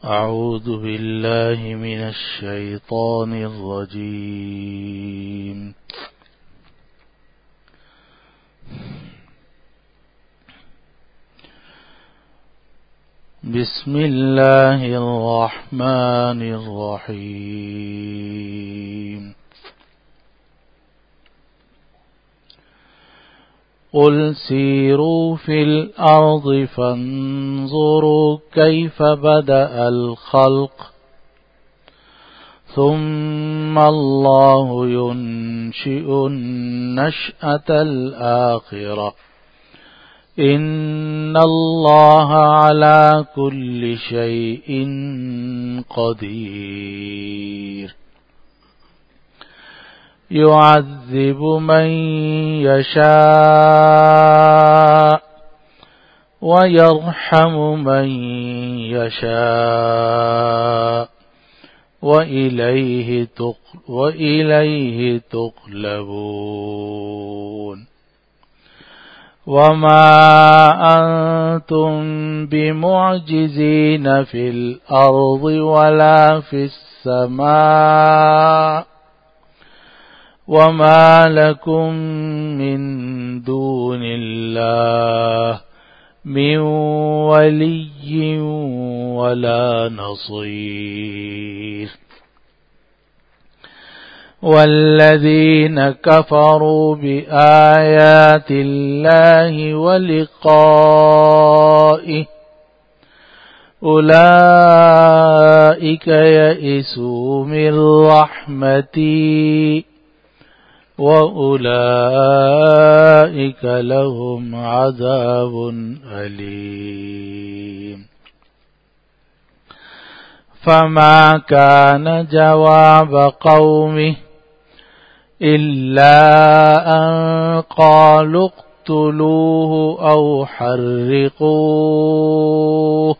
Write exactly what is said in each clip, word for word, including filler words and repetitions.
أعوذ بالله من الشيطان الرجيم. بسم الله الرحمن الرحيم. قل سيروا في الأرض فانظروا كيف بدأ الخلق ثم الله ينشئ النشأة الآخرة إن الله على كل شيء قدير. يعذب من يشاء ويرحم من يشاء وإليه وإليه تقلبون. وما أنتم بمعجزين في الأرض ولا في السماء وما لكم من دون الله من ولي ولا نصير. والذين كفروا بآيات الله ولقائه أولئك يئسوا من رحمتي وأولئك لهم عذاب أليم. فما كان جواب قومه إلا أن قالوا اقتلوه أو حرقوه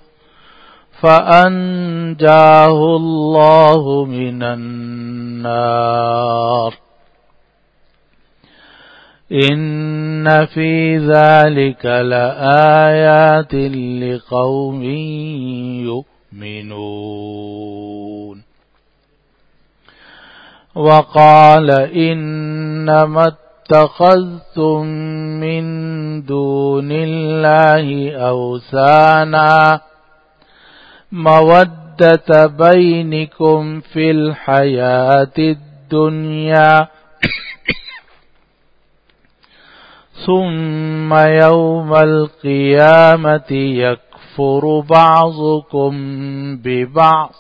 فأنجاه الله من النار إن في ذلك لآيات لقوم يؤمنون. وقال إنما اتخذتم من دون الله أوثانا مودة بينكم في الحياة الدنيا ثم يوم القيامة يكفر بعضكم ببعض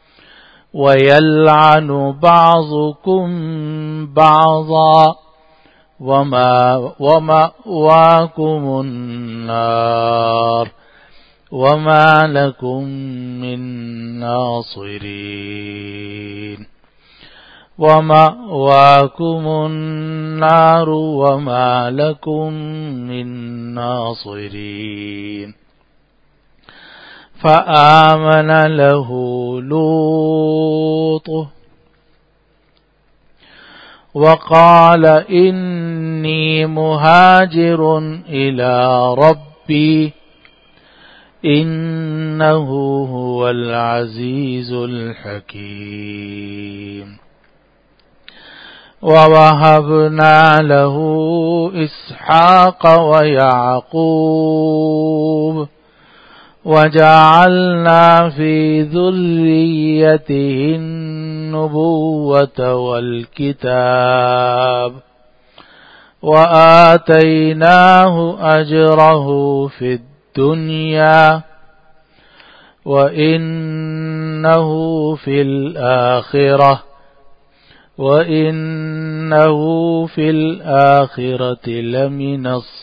ويلعن بعضكم بعضا وما ومأواكم النار وما لكم من ناصرين. ومأواكم النار وما لكم من ناصرين. فآمن له لوط وقال إني مهاجر إلى ربي إنه هو العزيز الحكيم. ووهبنا له إسحاق ويعقوب وجعلنا في ذريته النبوة والكتاب وآتيناه أجره في الدنيا وإنه في الآخرة وإنه في الآخرة لمن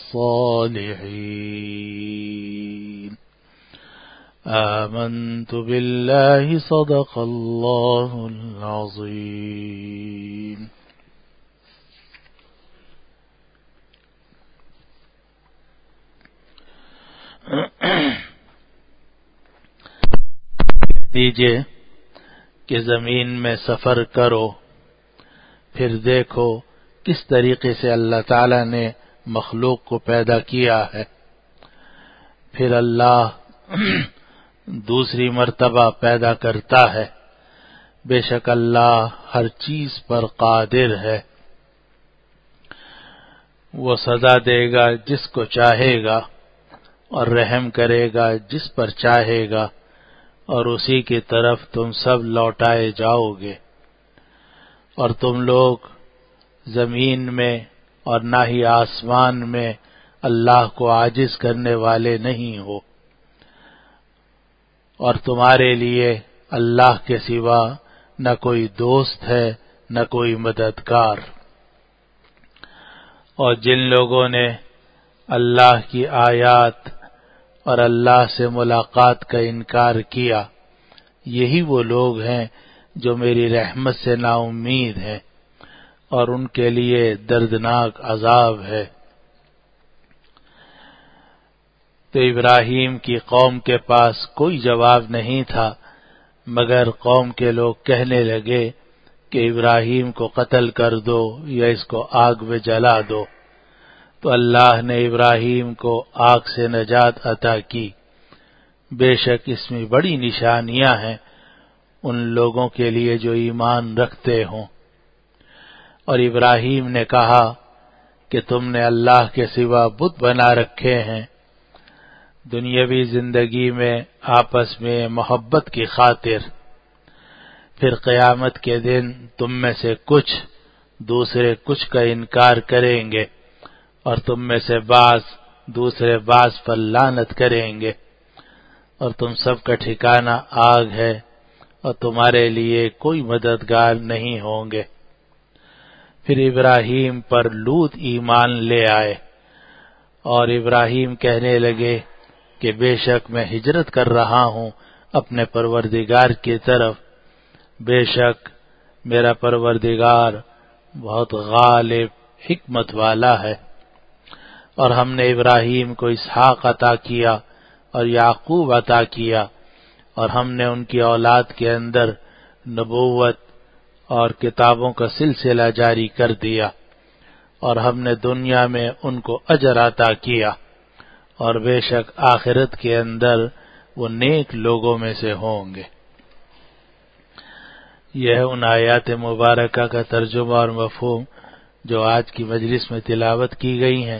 الصالحين. آمنت بالله صدق الله العظيم. دیجئے کہ زمین میں سفر کرو، پھر دیکھو کس طریقے سے اللہ تعالی نے مخلوق کو پیدا کیا ہے. پھر اللہ دوسری مرتبہ پیدا کرتا ہے۔ بے شک اللہ ہر چیز پر قادر ہے۔ وہ سزا دے گا جس کو چاہے گا اور رحم کرے گا جس پر چاہے گا، اور اسی کی طرف تم سب لوٹائے جاؤ گے۔ اور تم لوگ زمین میں اور نہ ہی آسمان میں اللہ کو عاجز کرنے والے نہیں ہو، اور تمہارے لیے اللہ کے سوا نہ کوئی دوست ہے نہ کوئی مددگار۔ اور جن لوگوں نے اللہ کی آیات اور اللہ سے ملاقات کا انکار کیا، یہی وہ لوگ ہیں جو میری رحمت سے نا امید ہیں، اور ان کے لیے دردناک عذاب ہے۔ تو ابراہیم کی قوم کے پاس کوئی جواب نہیں تھا، مگر قوم کے لوگ کہنے لگے کہ ابراہیم کو قتل کر دو یا اس کو آگ میں جلا دو۔ تو اللہ نے ابراہیم کو آگ سے نجات عطا کی۔ بے شک اس میں بڑی نشانیاں ہیں ان لوگوں کے لیے جو ایمان رکھتے ہوں۔ اور ابراہیم نے کہا کہ تم نے اللہ کے سوا بت بنا رکھے ہیں، دنیاوی زندگی میں آپس میں محبت کی خاطر، پھر قیامت کے دن تم میں سے کچھ دوسرے کچھ کا انکار کریں گے، اور تم میں سے بعض دوسرے بعض پر لعنت کریں گے، اور تم سب کا ٹھکانہ آگ ہے، اور تمہارے لیے کوئی مددگار نہیں ہوں گے۔ پھر ابراہیم پر لوط ایمان لے آئے، اور ابراہیم کہنے لگے کہ بے شک میں ہجرت کر رہا ہوں اپنے پروردگار کی طرف، بے شک میرا پروردگار بہت غالب حکمت والا ہے۔ اور ہم نے ابراہیم کو اسحاق عطا کیا اور یعقوب عطا کیا، اور ہم نے ان کی اولاد کے اندر نبوت اور کتابوں کا سلسلہ جاری کر دیا، اور ہم نے دنیا میں ان کو اجر عطا کیا، اور بے شک آخرت کے اندر وہ نیک لوگوں میں سے ہوں گے۔ یہ ان آیات مبارکہ کا ترجمہ اور مفہوم جو آج کی مجلس میں تلاوت کی گئی ہیں،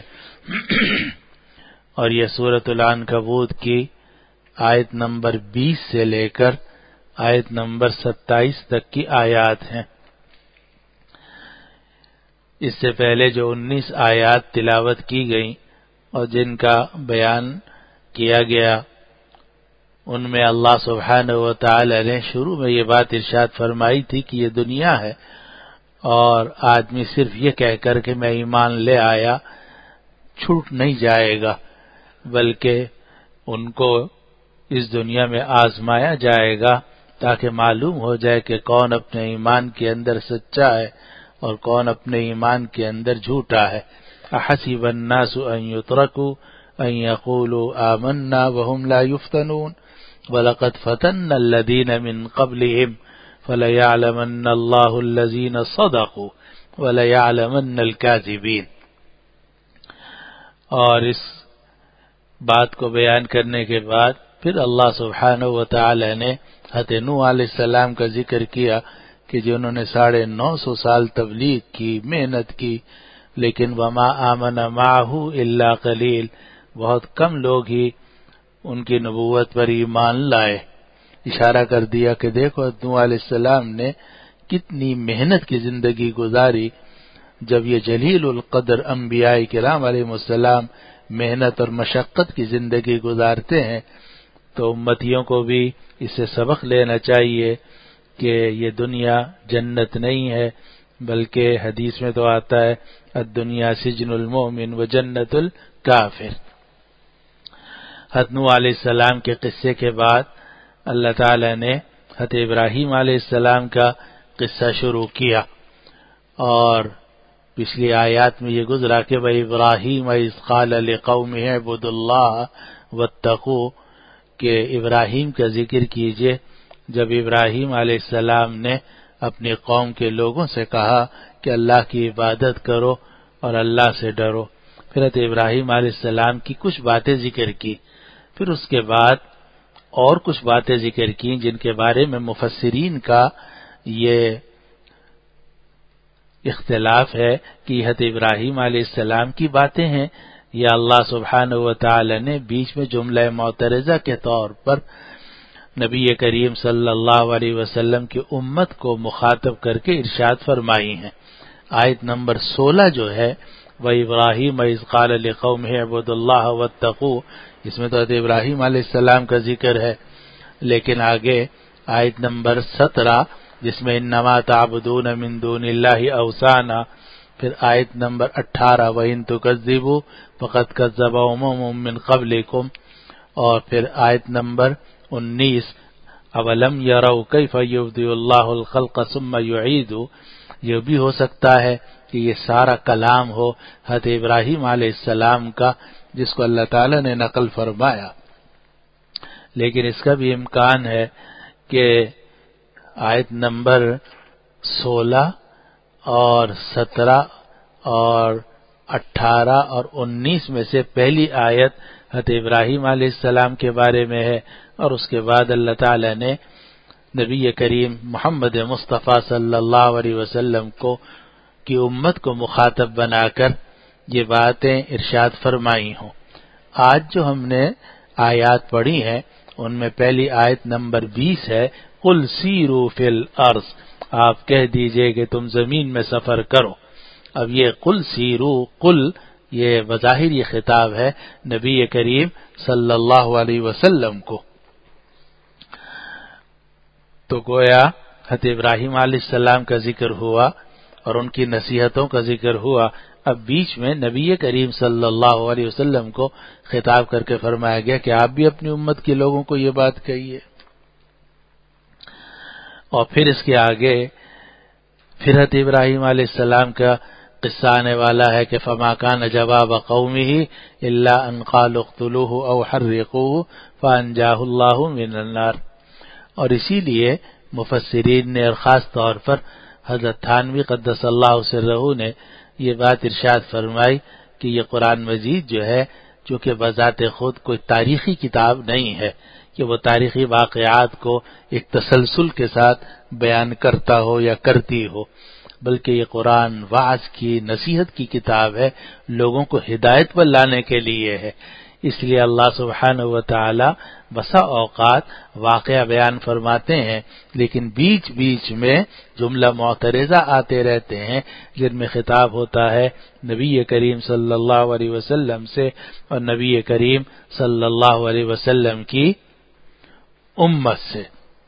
اور یہ سورۃ العنکبوت کی آیت نمبر بیس سے لے کر آیت نمبر ستائیس تک کی آیات ہیں۔ اس سے پہلے جو انیس آیات تلاوت کی گئیں اور جن کا بیان کیا گیا، ان میں اللہ سبحانہ و تعالی نے شروع میں یہ بات ارشاد فرمائی تھی کہ یہ دنیا ہے، اور آدمی صرف یہ کہہ کر کہ میں ایمان لے آیا چھوٹ نہیں جائے گا، بلکہ ان کو اس دنیا میں آزمایا جائے گا تاکہ معلوم ہو جائے کہ کون اپنے ایمان کے اندر سچا ہے اور کون اپنے ایمان کے اندر جھوٹا ہے۔ احسب الناس ان يتركوا ان يقولوا آمنا وهم لا يفتنون ولقد فتنا الذين من قبلهم فليعلمن الله الذين صدقوا وليعلمن الكاذبين۔ اور اس بات کو بیان کرنے کے بعد پھر اللہ سبحانہ و تعالی نے حضرت نوح علیہ السلام کا ذکر کیا کہ جنہوں نے ساڑھے نو سو سال تبلیغ کی، محنت کی، لیکن وما آمن معہ الا قلیل، بہت کم لوگ ہی ان کی نبوت پر ایمان لائے۔ اشارہ کر دیا کہ دیکھو نوح علیہ السلام نے کتنی محنت کی زندگی گزاری۔ جب یہ جلیل القدر انبیاء کرام علیہ السلام محنت اور مشقت کی زندگی گزارتے ہیں تو امتیوں کو بھی اس سے سبق لینا چاہیے کہ یہ دنیا جنت نہیں ہے، بلکہ حدیث میں تو آتا ہے الدنیا سجن المؤمن و جنت الکافر۔ حضرت نوح علیہ السلام کے قصے کے بعد اللہ تعالی نے حضرت ابراہیم علیہ السلام کا قصہ شروع کیا، اور پچھلی آیات میں یہ گزرا کہ وَإِبْرَاهِيمَ إِذْ قَالَ لِقَوْمِهِ اعْبُدُوا اللَّهَ وَاتَّقُوهُ، کہ ابراہیم کا ذکر کیجئے جب ابراہیم علیہ السلام نے اپنی قوم کے لوگوں سے کہا کہ اللہ کی عبادت کرو اور اللہ سے ڈرو۔ پھر حضرت ابراہیم علیہ السلام کی کچھ باتیں ذکر کی، پھر اس کے بعد اور کچھ باتیں ذکر کی جن کے بارے میں مفسرین کا یہ اختلاف ہے کہ حضرت ابراہیم علیہ السلام کی باتیں ہیں یا اللہ سبحانہ و تعالی نے بیچ میں جملہ معترضہ کے طور پر نبی کریم صلی اللہ علیہ وسلم کی امت کو مخاطب کر کے ارشاد فرمائی ہیں۔ آیت نمبر سولہ جو ہے وہ ابراہیم اذ قال لقومہ اعبدوا اللہ واتقوا، اس میں تو حضرت ابراہیم علیہ السلام کا ذکر ہے، لیکن آگے آیت نمبر سترہ جس میں انما تعبدون من دون اللہ اوثانا، پھر آیت نمبر اٹھارہ وَإِن تُكَذِّبُوا فَقَدْ كَذَّبَ أُمَمٌ مِّن قَبْلِكُمْ، اور پھر آیت نمبر انیس اولم یروا کیف یبدئ اللہ الخلق ثم یعیدہ، یہ بھی ہو سکتا ہے کہ یہ سارا کلام ہو حضرت ابراہیم علیہ السلام کا جس کو اللہ تعالی نے نقل فرمایا، لیکن اس کا بھی امکان ہے کہ آیت نمبر سولہ اور سترہ اور اٹھارہ اور انیس میں سے پہلی آیت حضرت ابراہیم علیہ السلام کے بارے میں ہے، اور اس کے بعد اللہ تعالی نے نبی کریم محمد مصطفیٰ صلی اللہ علیہ وسلم کو کی امت کو مخاطب بنا کر یہ باتیں ارشاد فرمائی ہوں۔ آج جو ہم نے آیات پڑھی ہیں ان میں پہلی آیت نمبر بیس ہے قل سیروا فی الارض، آپ کہہ دیجئے کہ تم زمین میں سفر کرو۔ اب یہ قل سیرو قل یہ بظاہر یہ خطاب ہے نبی کریم صلی اللہ علیہ وسلم کو، تو گویا حضرت ابراہیم علیہ السلام کا ذکر ہوا اور ان کی نصیحتوں کا ذکر ہوا، اب بیچ میں نبی کریم صلی اللہ علیہ وسلم کو خطاب کر کے فرمایا گیا کہ آپ بھی اپنی امت کے لوگوں کو یہ بات کہیے۔ اور پھر اس کے آگے پھر حضرت ابراہیم علیہ السلام کا قصہ آنے والا ہے کہ فما کان جواب قومہ الا ان قالوا اقتلوه او حرقوه فانجاه اللہ من النار، اور اسی لیے مفسرین نے اور خاص طور پر حضرت تھانوی قدس اللہ سرہ نے یہ بات ارشاد فرمائی کہ یہ قرآن مجید جو ہے جو کہ بذات خود کوئی تاریخی کتاب نہیں ہے کہ وہ تاریخی واقعات کو ایک تسلسل کے ساتھ بیان کرتا ہو یا کرتی ہو، بلکہ یہ قرآن وعظ کی نصیحت کی کتاب ہے، لوگوں کو ہدایت پر لانے کے لیے ہے۔ اس لیے اللہ سبحانہ و تعالی بسا اوقات واقعہ بیان فرماتے ہیں لیکن بیچ بیچ میں جملہ معترضہ آتے رہتے ہیں جن میں خطاب ہوتا ہے نبی کریم صلی اللہ علیہ وسلم سے اور نبی کریم صلی اللہ علیہ وسلم کی امت سے۔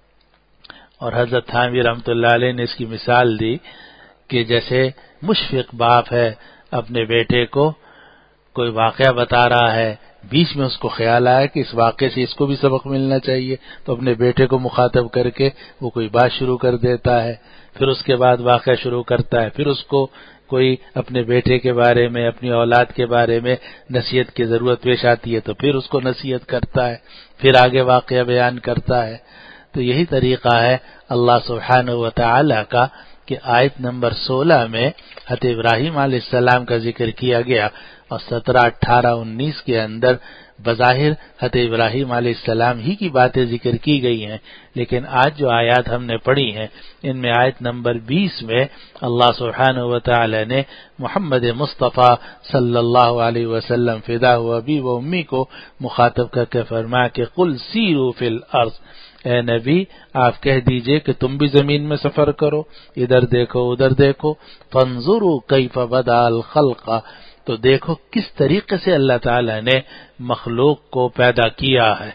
اور حضرت تھانوی رحمۃ اللہ علیہ نے اس کی مثال دی کہ جیسے مشفق باپ ہے اپنے بیٹے کو کوئی واقعہ بتا رہا ہے، بیچ میں اس کو خیال آیا کہ اس واقعے سے اس کو بھی سبق ملنا چاہیے، تو اپنے بیٹے کو مخاطب کر کے وہ کوئی بات شروع کر دیتا ہے، پھر اس کے بعد واقعہ شروع کرتا ہے، پھر اس کو کوئی اپنے بیٹے کے بارے میں اپنی اولاد کے بارے میں نصیحت کی ضرورت پیش آتی ہے تو پھر اس کو نصیحت کرتا ہے، پھر آگے واقعہ بیان کرتا ہے۔ تو یہی طریقہ ہے اللہ سبحانہ و تعالی کا کہ آیت نمبر سولہ میں حضرت ابراہیم علیہ السلام کا ذکر کیا گیا اور سترہ اٹھارہ انیس کے اندر بظاہر حضرت ابراہیم علیہ السلام ہی کی باتیں ذکر کی گئی ہیں، لیکن آج جو آیات ہم نے پڑھی ہیں ان میں آیت نمبر بیس میں اللہ سبحانہ و تعالی نے محمد مصطفیٰ صلی اللہ علیہ وسلم فدا و ابی و امی کو مخاطب کر کے فرمایا کہ قل سیروا فی الارض، اے نبی آپ کہہ دیجئے کہ تم بھی زمین میں سفر کرو، ادھر دیکھو ادھر دیکھو، فانظروا کیف بدأ الخلق، تو دیکھو کس طریقے سے اللہ تعالی نے مخلوق کو پیدا کیا ہے۔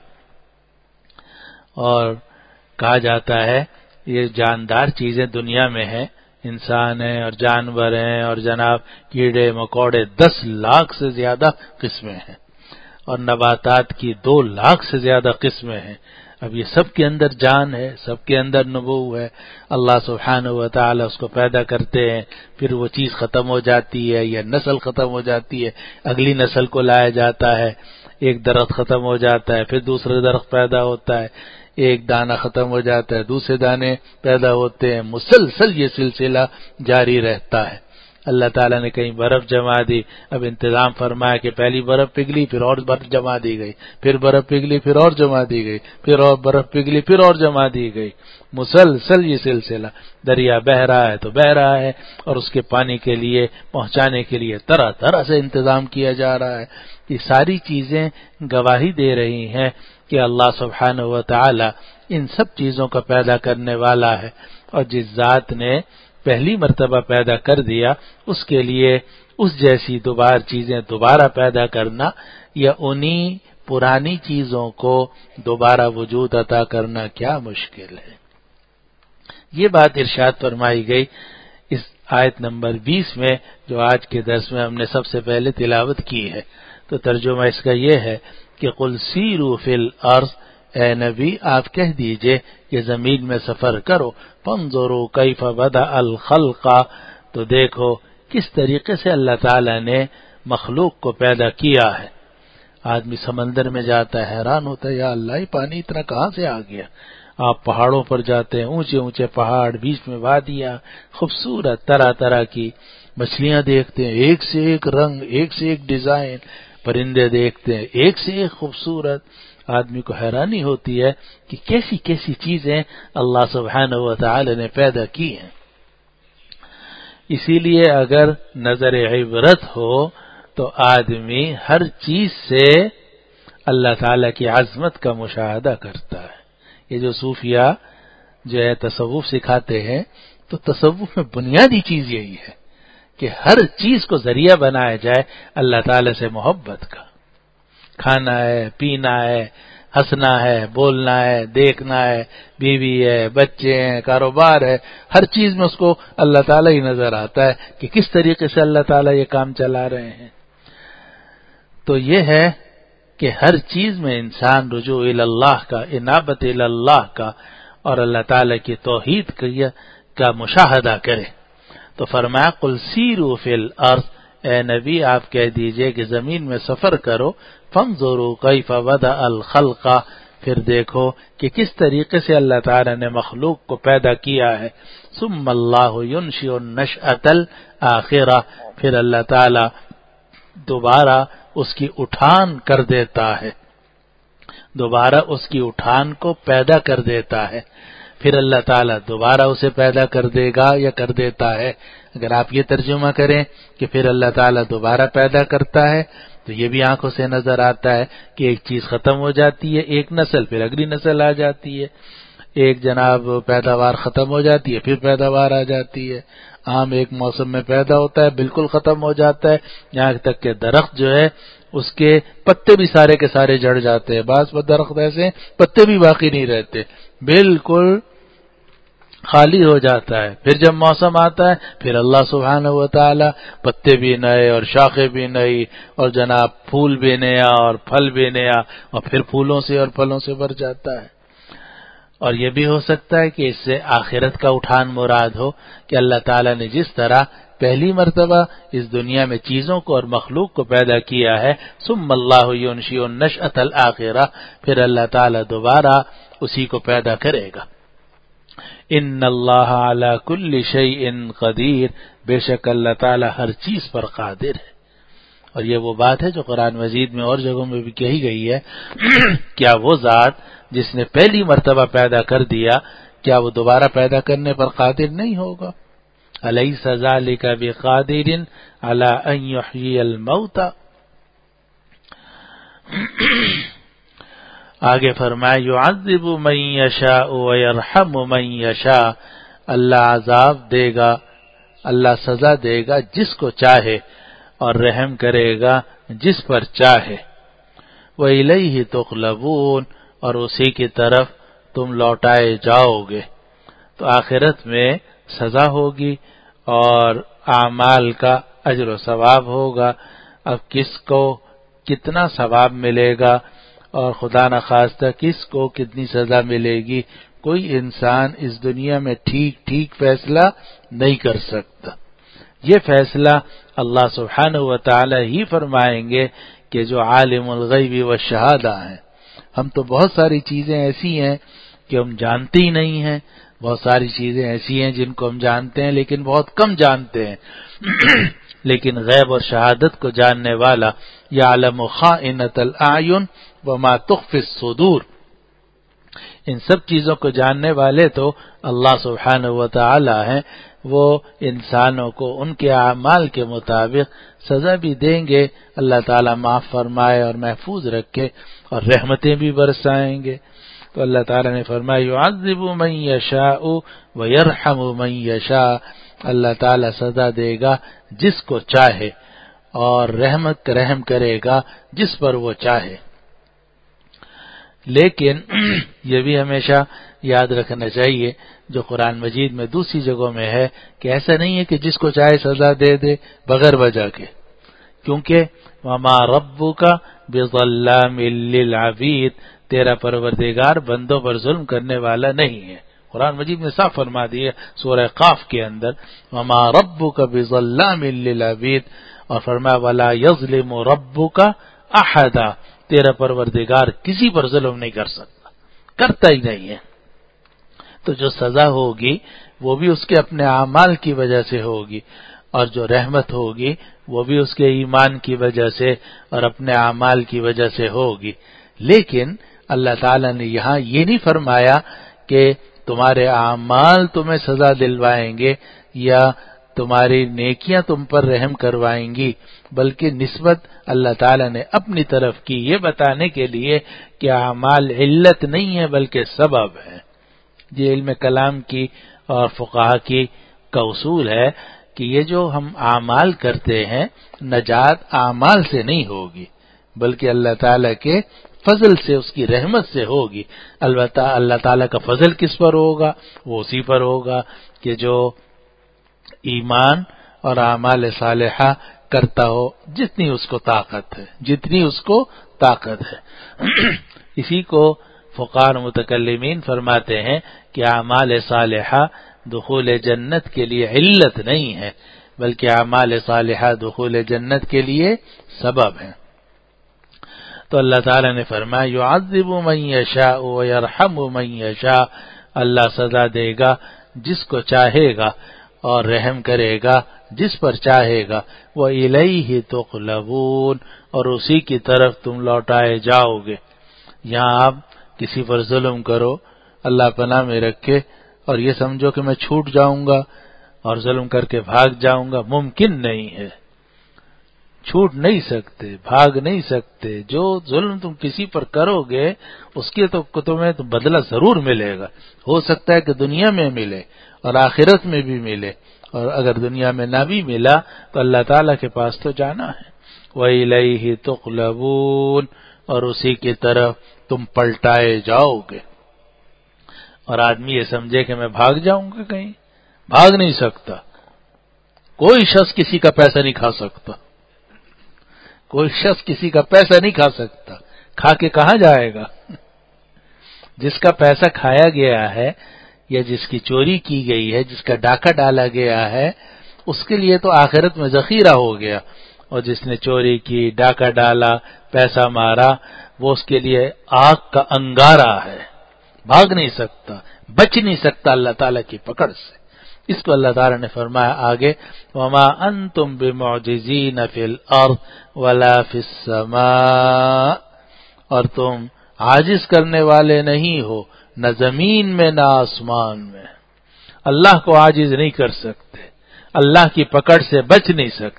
اور کہا جاتا ہے یہ جاندار چیزیں دنیا میں ہیں، انسان ہیں اور جانور ہیں اور جناب کیڑے مکوڑے، دس لاکھ سے زیادہ قسمیں ہیں اور نباتات کی دو لاکھ سے زیادہ قسمیں ہیں۔ اب یہ سب کے اندر جان ہے، سب کے اندر نبوت ہے، اللہ سبحانہ و تعالی اس کو پیدا کرتے ہیں، پھر وہ چیز ختم ہو جاتی ہے یا نسل ختم ہو جاتی ہے، اگلی نسل کو لایا جاتا ہے، ایک درخت ختم ہو جاتا ہے پھر دوسرا درخت پیدا ہوتا ہے، ایک دانہ ختم ہو جاتا ہے دوسرے دانے پیدا ہوتے ہیں، مسلسل یہ سلسلہ جاری رہتا ہے۔ اللہ تعالیٰ نے کہیں برف جما دی، اب انتظام فرمایا کہ پہلی برف پگھلی پھر اور برف جما دی گئی، پھر برف پگھلی پھر اور جما دی گئی، پھر اور برف پگھلی پھر اور جما دی گئی، مسلسل یہ سلسلہ، دریا بہ رہا ہے تو بہ رہا ہے، اور اس کے پانی کے لیے پہنچانے کے لیے طرح طرح سے انتظام کیا جا رہا ہے۔ یہ ساری چیزیں گواہی دے رہی ہیں کہ اللہ سبحانہ و تعالی ان سب چیزوں کا پیدا کرنے والا ہے، اور جس ذات نے پہلی مرتبہ پیدا کر دیا اس کے لیے اس جیسی دوبارہ چیزیں دوبارہ پیدا کرنا یا انہی پرانی چیزوں کو دوبارہ وجود عطا کرنا کیا مشکل ہے۔ یہ بات ارشاد فرمائی گئی اس آیت نمبر بیس میں جو آج کے درس میں ہم نے سب سے پہلے تلاوت کی ہے۔ تو ترجمہ اس کا یہ ہے کہ قل سیروا فی الارض، اے نبی آپ کہہ دیجئے کہ زمین میں سفر کرو، فانظروا کیف بدأ الخلق، تو دیکھو کس طریقے سے اللہ تعالی نے مخلوق کو پیدا کیا ہے۔ آدمی سمندر میں جاتا ہے حیران ہوتا ہے، یا اللہ یہ پانی اتنا کہاں سے آ گیا۔ آپ پہاڑوں پر جاتے ہیں، اونچے اونچے پہاڑ، بیچ میں وادیاں، خوبصورت طرح طرح کی مچھلیاں دیکھتے ہیں، ایک سے ایک رنگ، ایک سے ایک ڈیزائن، پرندے دیکھتے ہیں ایک سے ایک خوبصورت۔ آدمی کو حیرانی ہوتی ہے کہ کیسی کیسی چیزیں اللہ سبحانہ و تعالی نے پیدا کی ہیں۔ اسی لیے اگر نظر عبرت ہو تو آدمی ہر چیز سے اللہ تعالی کی عظمت کا مشاہدہ کرتا ہے۔ یہ جو صوفیہ جو ہے تصوف سکھاتے ہیں، تو تصوف میں بنیادی چیز یہی ہے کہ ہر چیز کو ذریعہ بنایا جائے اللہ تعالی سے محبت کا۔ کھانا ہے، پینا ہے، ہنسنا ہے، بولنا ہے، دیکھنا ہے، بیوی ہے، بچے ہیں، کاروبار ہے، ہر چیز میں اس کو اللہ تعالی ہی نظر آتا ہے کہ کس طریقے سے اللہ تعالی یہ کام چلا رہے ہیں۔ تو یہ ہے کہ ہر چیز میں انسان رجوع اللہ کا، انابت اللہ کا اور اللہ تعالی کی توحید کا مشاہدہ کرے۔ تو فرمایا قل سیروا فی الارض، اے نبی آپ کہہ دیجئے کہ زمین میں سفر کرو، فانظروا کیف بدأ الخلق، پھر دیکھو کہ کس طریقے سے اللہ تعالی نے مخلوق کو پیدا کیا ہے۔ ثم اللہ ینشئ النشأۃ الآخرہ، پھر اللہ تعالی دوبارہ اس کی اٹھان کر دیتا ہے، دوبارہ اس کی اٹھان کو پیدا کر دیتا ہے۔ پھر اللہ تعالیٰ دوبارہ اسے پیدا کر دے گا یا کر دیتا ہے۔ اگر آپ یہ ترجمہ کریں کہ پھر اللہ تعالیٰ دوبارہ پیدا کرتا ہے، تو یہ بھی آنکھوں سے نظر آتا ہے کہ ایک چیز ختم ہو جاتی ہے، ایک نسل پھر اگلی نسل آ جاتی ہے، ایک جناب پیداوار ختم ہو جاتی ہے پھر پیداوار آ جاتی ہے۔ آم ایک موسم میں پیدا ہوتا ہے بالکل ختم ہو جاتا ہے، یہاں تک کہ درخت جو ہے اس کے پتے بھی سارے کے سارے جڑ جاتے ہیں، بعض درخت ایسے پتے بھی باقی نہیں رہتے، بالکل خالی ہو جاتا ہے۔ پھر جب موسم آتا ہے پھر اللہ سبحانہ و تعالی پتے بھی نئے اور شاخیں بھی نئی اور جناب پھول بھی نیا اور پھل بھی نیا، اور پھر پھولوں سے اور پھلوں سے بھر جاتا ہے۔ اور یہ بھی ہو سکتا ہے کہ اس سے آخرت کا اٹھان مراد ہو کہ اللہ تعالیٰ نے جس طرح پہلی مرتبہ اس دنیا میں چیزوں کو اور مخلوق کو پیدا کیا ہے، ثم اللہ ینشئ النشأۃ الآخرہ، پھر اللہ تعالیٰ دوبارہ اسی کو پیدا کرے گا۔ ان اللہ علی کل شیء قدیر، بے شک اللہ تعالیٰ ہر چیز پر قادر ہے۔ اور یہ وہ بات ہے جو قرآن مجید میں اور جگہوں میں بھی کہی گئی ہے، کیا وہ ذات جس نے پہلی مرتبہ پیدا کر دیا، کیا وہ دوبارہ پیدا کرنے پر قادر نہیں ہوگا؟ الیس ذلک بقادر علی ان یحیی الموتى۔ آگے فرمایا یعذب من یشاء ویرحم من یشاء، اللہ عذاب دے گا، اللہ سزا دے گا جس کو چاہے اور رحم کرے گا جس پر چاہے۔ وَإِلَيْهِ تُقْلَبُونَ، اور اسی کی طرف تم لوٹائے جاؤ گے۔ تو آخرت میں سزا ہوگی اور اعمال کا اجر و ثواب ہوگا۔ اب کس کو کتنا ثواب ملے گا اور خدا نخواستہ کس کو کتنی سزا ملے گی، کوئی انسان اس دنیا میں ٹھیک ٹھیک فیصلہ نہیں کر سکتا۔ یہ فیصلہ اللہ سبحانہ و تعالی ہی فرمائیں گے کہ جو عالم الغیب والشہادہ ہیں۔ ہم تو بہت ساری چیزیں ایسی ہیں کہ کہ ہم جانتے ہی نہیں ہیں. بہت ساری چیزیں ایسی ہیں جن کو ہم جانتے ہیں لیکن بہت کم جانتے ہیں. لیکن غیب اور شہادت کو جاننے والا یعلم خائنۃ الاعین وما تخفی الصدور، ان سب چیزوں کو جاننے والے تو اللہ سبحانہ و تعالی ہیں. وہ انسانوں کو ان کے اعمال کے مطابق سزا بھی دیں گے. اللہ تعالیٰ معاف فرمائے اور محفوظ رکھے اور رحمتیں بھی برسائیں گے. تو اللہ تعالیٰ نے فرمایا یعذب من یشاء ویرحم من یشاء، اللہ تعالیٰ سزا دے گا جس کو چاہے اور رحمت رحم کرے گا جس پر وہ چاہے. لیکن یہ بھی ہمیشہ یاد رکھنا چاہیے جو قرآن مجید میں دوسری جگہوں میں ہے کہ ایسا نہیں ہے کہ جس کو چاہے سزا دے دے بغیر وجہ کے، کیونکہ وما ربک بظلام للعبید، تیرا پروردگار بندوں پر ظلم کرنے والا نہیں ہے. قرآن مجید نے صاف فرما دیا سورہ قاف کے اندر وما ربک بظلام للعبید، اور فرمایا ولا یظلم ربک احدا، تیرا پروردگار کسی پر ظلم نہیں کر سکتا، کرتا ہی نہیں ہے. تو جو سزا ہوگی وہ بھی اس کے اپنے اعمال کی وجہ سے ہوگی، اور جو رحمت ہوگی وہ بھی اس کے ایمان کی وجہ سے اور اپنے اعمال کی وجہ سے ہوگی. لیکن اللہ تعالیٰ نے یہاں یہ نہیں فرمایا کہ تمہارے اعمال تمہیں سزا دلوائیں گے یا تمہاری نیکیاں تم پر رحم کروائیں گی، بلکہ نسبت اللہ تعالیٰ نے اپنی طرف کی یہ بتانے کے لیے کہ اعمال علت نہیں ہے بلکہ سبب ہے. یہ علم کلام کی اور فقہا کی کا اصول ہے کہ یہ جو ہم اعمال کرتے ہیں نجات اعمال سے نہیں ہوگی بلکہ اللہ تعالیٰ کے فضل سے، اس کی رحمت سے ہوگی. البتہ اللہ تعالیٰ کا فضل کس پر ہوگا؟ وہ اسی پر ہوگا کہ جو ایمان اور اعمال صالحہ کرتا ہو جتنی اس کو طاقت ہے، جتنی اس کو طاقت ہے. اسی کو فقہاء متکلمین فرماتے ہیں کہ اعمال صالحہ دخول جنت کے لیے علت نہیں ہے بلکہ اعمال صالحہ دخول جنت کے لیے سبب ہیں. تو اللہ تعالیٰ نے فرمایا یعذب من یشاء ویرحم من یشاء، اللہ سزا دے گا جس کو چاہے گا اور رحم کرے گا جس پر چاہے گا. وَإِلَيْهِ تُقْلَبُونَ، اور اسی کی طرف تم لوٹائے جاؤ گے. یہاں آپ کسی پر ظلم کرو، اللہ پناہ میں رکھے، اور یہ سمجھو کہ میں چھوٹ جاؤں گا اور ظلم کر کے بھاگ جاؤں گا، ممکن نہیں ہے. چھوٹ نہیں سکتے، بھاگ نہیں سکتے. جو ظلم تم کسی پر کرو گے اس کے تو تمہیں تو بدلہ ضرور ملے گا. ہو سکتا ہے کہ دنیا میں ملے اور آخرت میں بھی ملے، اور اگر دنیا میں نہ بھی ملا تو اللہ تعالیٰ کے پاس تو جانا ہے. وَإِلَيْهِ تُقْلَبُونَ، اور اسی کی طرف تم پلٹائے جاؤ گے. اور آدمی یہ سمجھے کہ میں بھاگ جاؤں گا، کہیں بھاگ نہیں سکتا. کوئی شخص کسی کا پیسہ نہیں کھا سکتا، کوئی شخص کسی کا پیسہ نہیں کھا سکتا. کھا کے کہاں جائے گا؟ جس کا پیسہ کھایا گیا ہے یا جس کی چوری کی گئی ہے، جس کا ڈاکہ ڈالا گیا ہے، اس کے لیے تو آخرت میں ذخیرہ ہو گیا. اور جس نے چوری کی، ڈاکہ ڈالا، پیسہ مارا، وہ اس کے لیے آگ کا انگارہ ہے. بھاگ نہیں سکتا، بچ نہیں سکتا اللہ تعالیٰ کی پکڑ سے. اس کو اللہ تعالیٰ نے فرمایا آگے وَمَا أَنْتُمْ بِمُعْجِزِينَ فِي الْأَرْضِ وَلَا فِي السَّمَاءِ، اور تم عاجز کرنے والے نہیں ہو نہ زمین میں نہ آسمان میں. اللہ کو عاجز نہیں کر سکتے، اللہ کی پکڑ سے بچ نہیں سکتے.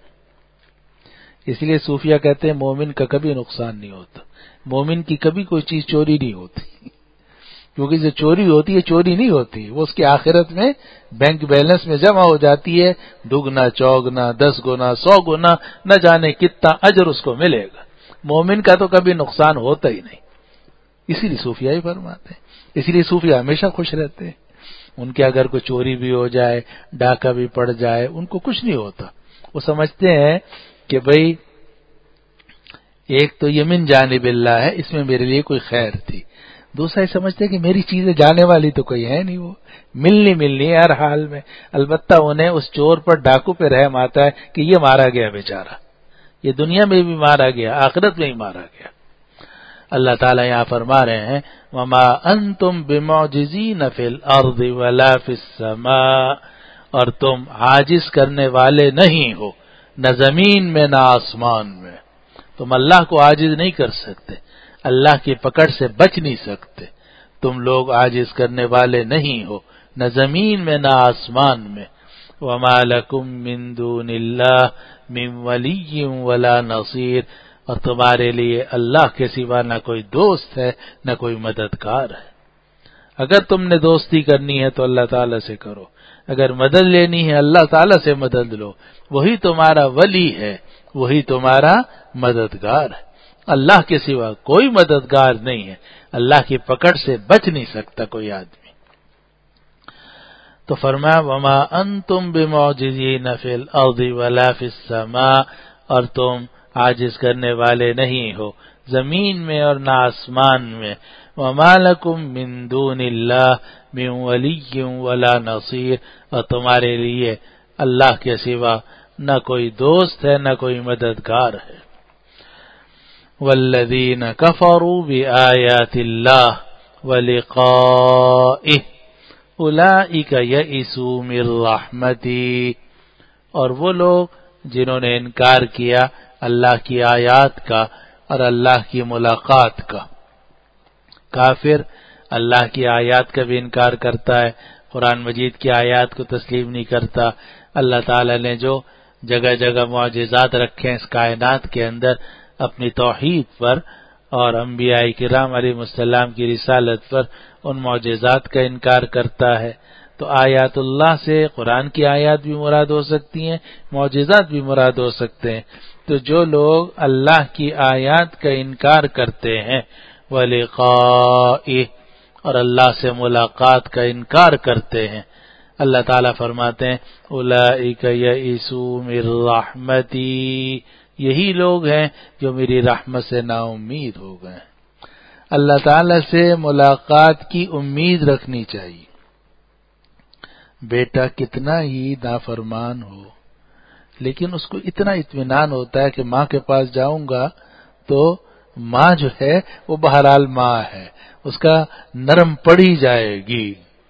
اس لیے صوفیہ کہتے ہیں مومن کا کبھی نقصان نہیں ہوتا، مومن کی کبھی کوئی چیز چوری نہیں ہوتی، کیونکہ جو چوری ہوتی ہے چوری نہیں ہوتی، وہ اس کی آخرت میں بینک بیلنس میں جمع ہو جاتی ہے، دگنا چوگنا دس گنا سو گنا نہ جانے کتنا اجر اس کو ملے گا. مومن کا تو کبھی نقصان ہوتا ہی نہیں. اسی لیے صوفیہ ہی فرماتے ہیں، اسی لیے صوفیہ ہمیشہ خوش رہتے ہیں. ان کے اگر کوئی چوری بھی ہو جائے، ڈاکہ بھی پڑ جائے، ان کو کچھ نہیں ہوتا. وہ سمجھتے ہیں کہ بھئی ایک تو یہ من جانب اللہ ہے، اس میں میرے لیے کوئی خیر تھی. دوسرا یہ سمجھتے ہیں کہ میری چیزیں جانے والی تو کوئی ہے نہیں، وہ ملنی ملنی ہے ہر حال میں. البتہ انہیں اس چور پر، ڈاکو پہ رحم آتا ہے کہ یہ مارا گیا بیچارہ، یہ دنیا میں بھی مارا گیا، آخرت میں ہی مارا گیا. اللہ تعالیٰ یہاں فرما رہے ہیں وما انتم بمعجزین فی الارض ولا فی السماء، اور تم عاجز کرنے والے نہیں ہو نہ زمین میں نہ آسمان میں. تم اللہ کو عاجز نہیں کر سکتے، اللہ کی پکڑ سے بچ نہیں سکتے. تم لوگ عاجز کرنے والے نہیں ہو نہ زمین میں نہ آسمان میں. وما لکم من دون اللہ من ولی ولا نصیر، اور تمہارے لیے اللہ کے سوا نہ کوئی دوست ہے نہ کوئی مددگار ہے. اگر تم نے دوستی کرنی ہے تو اللہ تعالیٰ سے کرو، اگر مدد لینی ہے اللہ تعالیٰ سے مدد لو. وہی تمہارا ولی ہے، وہی تمہارا مددگار ہے. اللہ کے سوا کوئی مددگار نہیں ہے، اللہ کی پکڑ سے بچ نہیں سکتا کوئی آدمی. تو فرمایا وما انتم بمعجزین فی الارض ولا فی السماء، اور تم عاجز کرنے والے نہیں ہو زمین میں اور نہ آسمان میں. وما لکم من دون اللہ من ولی ولا نصیر، اور تمہارے لیے اللہ کے سوا نہ کوئی دوست ہے نہ کوئی مددگار ہے. والذین کفروا بآیات اللہ ولقائہ اولئک یئسوا من رحمتی، اور وہ لوگ جنہوں نے انکار کیا اللہ کی آیات کا اور اللہ کی ملاقات کا. کافر اللہ کی آیات کا بھی انکار کرتا ہے، قرآن مجید کی آیات کو تسلیم نہیں کرتا. اللہ تعالی نے جو جگہ جگہ معجزات رکھے ہیں اس کائنات کے اندر اپنی توحید پر اور انبیاء کرام علیہ السلام کی رسالت پر، ان معجزات کا انکار کرتا ہے. تو آیات اللہ سے قرآن کی آیات بھی مراد ہو سکتی ہیں، معجزات بھی مراد ہو سکتے ہیں. تو جو لوگ اللہ کی آیات کا انکار کرتے ہیں وَلِقَائِهِ، اور اللہ سے ملاقات کا انکار کرتے ہیں، اللہ تعالیٰ فرماتے ہیں اولئک یئسوا من رحمتی، یہی لوگ ہیں جو میری رحمت سے نا امید ہو گئے. اللہ تعالیٰ سے ملاقات کی امید رکھنی چاہیے. بیٹا کتنا ہی نافرمان ہو لیکن اس کو اتنا اطمینان ہوتا ہے کہ ماں کے پاس جاؤں گا تو ماں جو ہے وہ بہرحال ماں ہے، اس کا نرم پڑی جائے گی.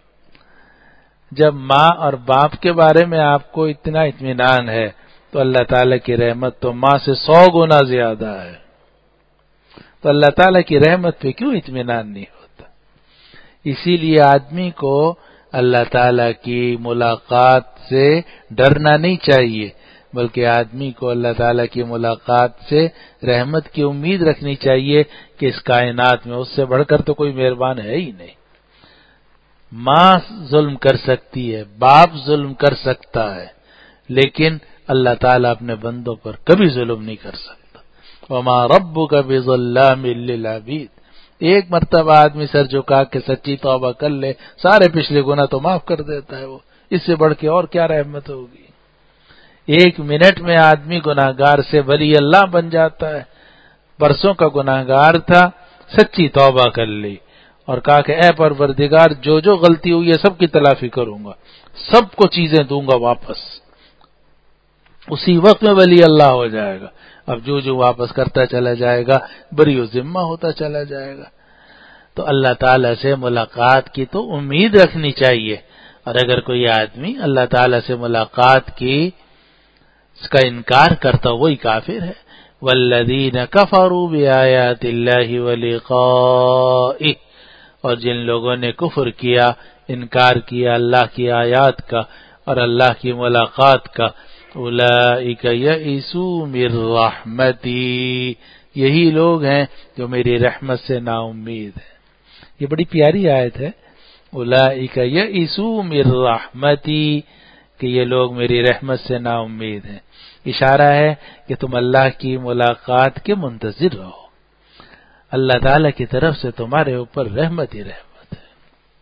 جب ماں اور باپ کے بارے میں آپ کو اتنا اطمینان ہے تو اللہ تعالیٰ کی رحمت تو ماں سے سو گنا زیادہ ہے. تو اللہ تعالیٰ کی رحمت پہ کیوں اطمینان نہیں ہوتا؟ اسی لیے آدمی کو اللہ تعالیٰ کی ملاقات سے ڈرنا نہیں چاہیے، بلکہ آدمی کو اللہ تعالیٰ کی ملاقات سے رحمت کی امید رکھنی چاہیے کہ اس کائنات میں اس سے بڑھ کر تو کوئی مہربان ہے ہی نہیں. ماں ظلم کر سکتی ہے، باپ ظلم کر سکتا ہے، لیکن اللہ تعالیٰ اپنے بندوں پر کبھی ظلم نہیں کر سکتا. وما ربک بظلام للعبید، ایک مرتبہ آدمی سر جھکا کے سچی توبہ کر لے سارے پچھلے گناہ تو معاف کر دیتا ہے. وہ اس سے بڑھ کے اور کیا رحمت ہوگی؟ ایک منٹ میں آدمی گناہگار سے ولی اللہ بن جاتا ہے. برسوں کا گناہگار تھا، سچی توبہ کر لی اور کہا کہ اے پروردگار جو جو غلطی ہوئی ہے سب کی تلافی کروں گا، سب کو چیزیں دوں گا واپس. اسی وقت میں ولی اللہ ہو جائے گا. اب جو جو واپس کرتا چلا جائے گا بری و ذمہ ہوتا چلا جائے گا. تو اللہ تعالیٰ سے ملاقات کی تو امید رکھنی چاہیے، اور اگر کوئی آدمی اللہ تعالیٰ سے ملاقات کی اس کا انکار کرتا وہی کافر ہے. والذین کفروا بآیات اللہ ولقائہ، اور جن لوگوں نے کفر کیا، انکار کیا اللہ کی آیات کا اور اللہ کی ملاقات کا، اولئک یئسوا من رحمتی، یہی لوگ ہیں جو میری رحمت سے نا امید ہیں. یہ بڑی پیاری آیت ہے، اولئک یئسوا من رحمتی، کہ یہ لوگ میری رحمت سے نا امید ہیں. اشارہ ہے کہ تم اللہ کی ملاقات کے منتظر رہو، اللہ تعالی کی طرف سے تمہارے اوپر رحمت ہی رحمت ہے.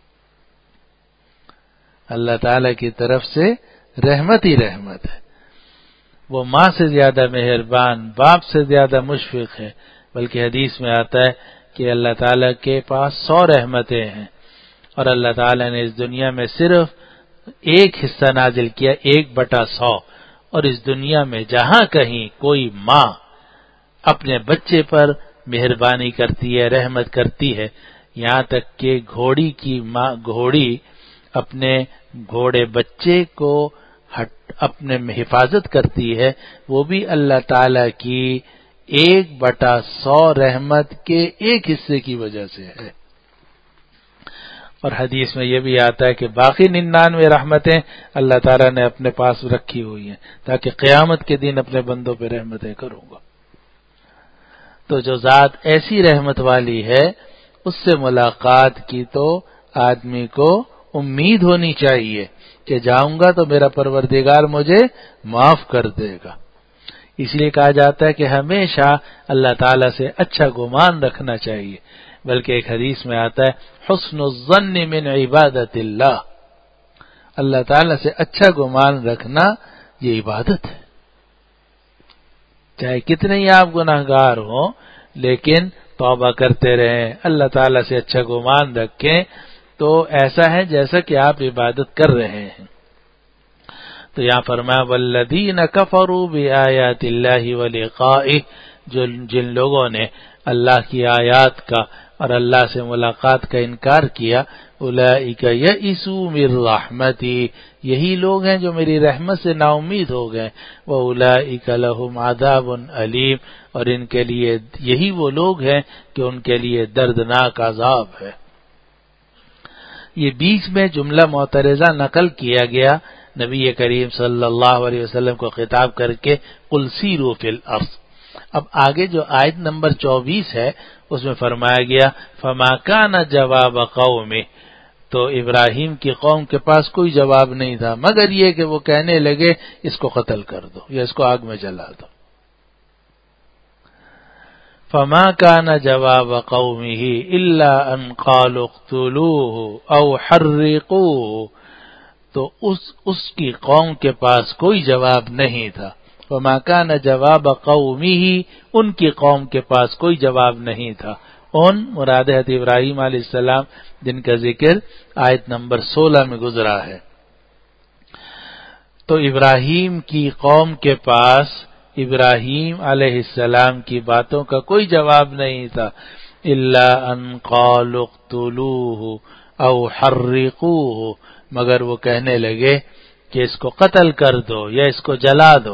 اللہ تعالی کی طرف سے رحمت ہی رحمت ہے. وہ ماں سے زیادہ مہربان، باپ سے زیادہ مشفق ہے. بلکہ حدیث میں آتا ہے کہ اللہ تعالیٰ کے پاس سو رحمتیں ہیں، اور اللہ تعالیٰ نے اس دنیا میں صرف ایک حصہ نازل کیا، ایک بٹا سو. اور اس دنیا میں جہاں کہیں کوئی ماں اپنے بچے پر مہربانی کرتی ہے، رحمت کرتی ہے، یہاں تک کہ گھوڑی کی ماں گھوڑی اپنے گھوڑے بچے کو اپنے حفاظت کرتی ہے، وہ بھی اللہ تعالی کی ایک بٹا سو رحمت کے ایک حصے کی وجہ سے ہے۔ اور حدیث میں یہ بھی آتا ہے کہ باقی ننانوے رحمتیں اللہ تعالیٰ نے اپنے پاس رکھی ہوئی ہیں تاکہ قیامت کے دن اپنے بندوں پہ رحمتیں کروں گا۔ تو جو ذات ایسی رحمت والی ہے اس سے ملاقات کی تو آدمی کو امید ہونی چاہیے کہ جاؤں گا تو میرا پروردگار مجھے معاف کر دے گا۔ اس لیے کہا جاتا ہے کہ ہمیشہ اللہ تعالیٰ سے اچھا گمان رکھنا چاہیے، بلکہ ایک حدیث میں آتا ہے حسن الظن من عبادت اللہ، اللہ تعالیٰ سے اچھا گمان رکھنا یہ عبادت ہے۔ چاہے کتنے ہی آپ گناہگار ہوں لیکن توبہ کرتے رہیں، اللہ تعالیٰ سے اچھا گمان رکھیں تو ایسا ہے جیسا کہ آپ عبادت کر رہے ہیں۔ تو یہاں فرمایا والذین کفروا بآیات اللہ ولقائہ، جو جن لوگوں نے اللہ کی آیات کا اور اللہ سے ملاقات کا انکار کیا، اولئک یئسوا من رحمتی، یہی لوگ ہیں جو میری رحمت سے نا امید ہو گئے، واولئک لہم عذاب علیم، اور ان کے لیے یہی وہ لوگ ہیں کہ ان کے لیے دردناک عذاب ہے۔ یہ بیچ میں جملہ معترضہ نقل کیا گیا نبی کریم صلی اللہ علیہ وسلم کو خطاب کر کے قل سیروا فی الارض۔ اب آگے جو آیت نمبر چوبیس ہے اس میں فرمایا گیا فما کان جواب قومہ، تو ابراہیم کی قوم کے پاس کوئی جواب نہیں تھا مگر یہ کہ وہ کہنے لگے اس کو قتل کر دو یا اس کو آگ میں جلا دو۔ فما کان جواب قومہ الا ان قالوا اقتلوه او حرقوه، تو اس اس کی قوم کے پاس کوئی جواب نہیں تھا۔ وما کان جواب قومہ، ان کی قوم کے پاس کوئی جواب نہیں تھا۔ ان مراد حضرت ابراہیم علیہ السلام جن کا ذکر آیت نمبر سولہ میں گزرا ہے۔ تو ابراہیم کی قوم کے پاس ابراہیم علیہ السلام کی باتوں کا کوئی جواب نہیں تھا، الا ان قالوا اقتلوه او حرقوه، مگر وہ کہنے لگے کہ اس کو قتل کر دو یا اس کو جلا دو۔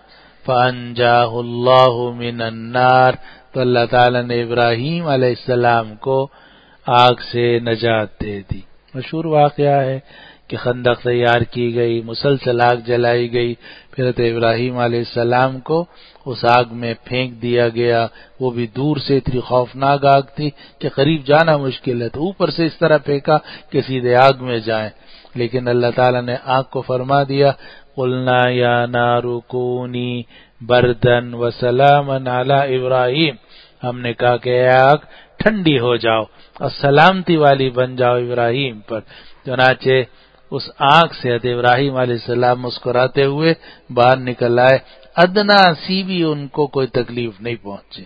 فانجاہ اللہ من النار، تو اللہ تعالیٰ نے ابراہیم علیہ السلام کو آگ سے نجات دے دی۔ مشہور واقعہ ہے کہ خندق تیار کی گئی، مسلسل آگ جلائی گئی، پھر ابراہیم علیہ السلام کو اس آگ میں پھینک دیا گیا، وہ بھی دور سے، اتنی خوفناک آگ تھی کہ قریب جانا مشکل ہے، تو اوپر سے اس طرح پھینکا کہ سیدھے آگ میں جائیں، لیکن اللہ تعالیٰ نے آگ کو فرما دیا قلنا یا نار کونی بردن وسلاما علی ابراہیم، ہم نے کہا کہ اے آگ ٹھنڈی ہو جاؤ اور سلامتی والی بن جاؤ ابراہیم پر۔ چنانچہ اس آگ سے حضرت ابراہیم علیہ السلام مسکراتے ہوئے باہر نکل آئے، ادنا سی بھی ان کو کوئی تکلیف نہیں پہنچی۔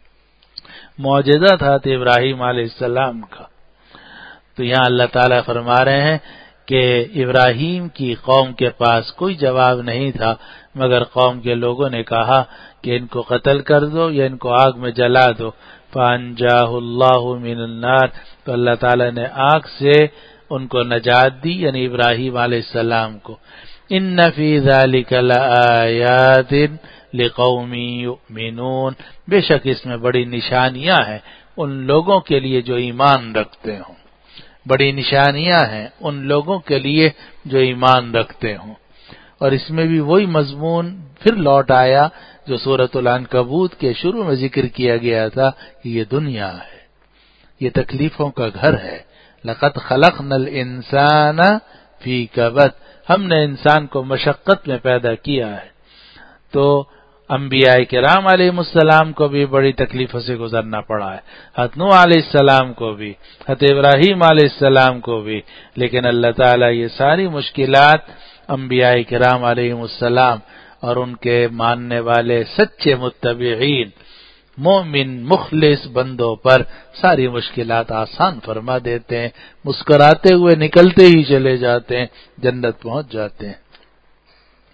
معجزہ تھا حضرت ابراہیم علیہ السلام کا۔ تو یہاں اللہ تعالیٰ فرما رہے ہیں کہ ابراہیم کی قوم کے پاس کوئی جواب نہیں تھا مگر قوم کے لوگوں نے کہا کہ ان کو قتل کر دو یا ان کو آگ میں جلا دو۔ فانجاہ اللہ من النار، تو اللہ تعالیٰ نے آگ سے ان کو نجات دی، یعنی ابراہیم علیہ السلام کو۔ ان فی ذلک لآیات لقوم یؤمنون، بے شک اس میں بڑی نشانیاں ہیں ان لوگوں کے لیے جو ایمان رکھتے ہوں، بڑی نشانیاں ہیں ان لوگوں کے لیے جو ایمان رکھتے ہوں۔ اور اس میں بھی وہی مضمون پھر لوٹ آیا جو سورۃ العنکبوت کے شروع میں ذکر کیا گیا تھا کہ یہ دنیا ہے، یہ تکلیفوں کا گھر ہے۔ لقد خلقنا الانسان فی کبد، ہم نے انسان کو مشقت میں پیدا کیا ہے۔ تو انبیاء کرام علیہ السلام کو بھی بڑی تکلیفوں سے گزرنا پڑا ہے، حضرت نوح علیہ السلام کو بھی، حضرت ابراہیم علیہ السلام کو بھی، لیکن اللہ تعالیٰ یہ ساری مشکلات انبیاء کرام علیہ السلام اور ان کے ماننے والے سچے متبعین مومن مخلص بندوں پر ساری مشکلات آسان فرما دیتے ہیں، مسکراتے ہوئے نکلتے ہی چلے جاتے ہیں، جنت پہنچ جاتے ہیں۔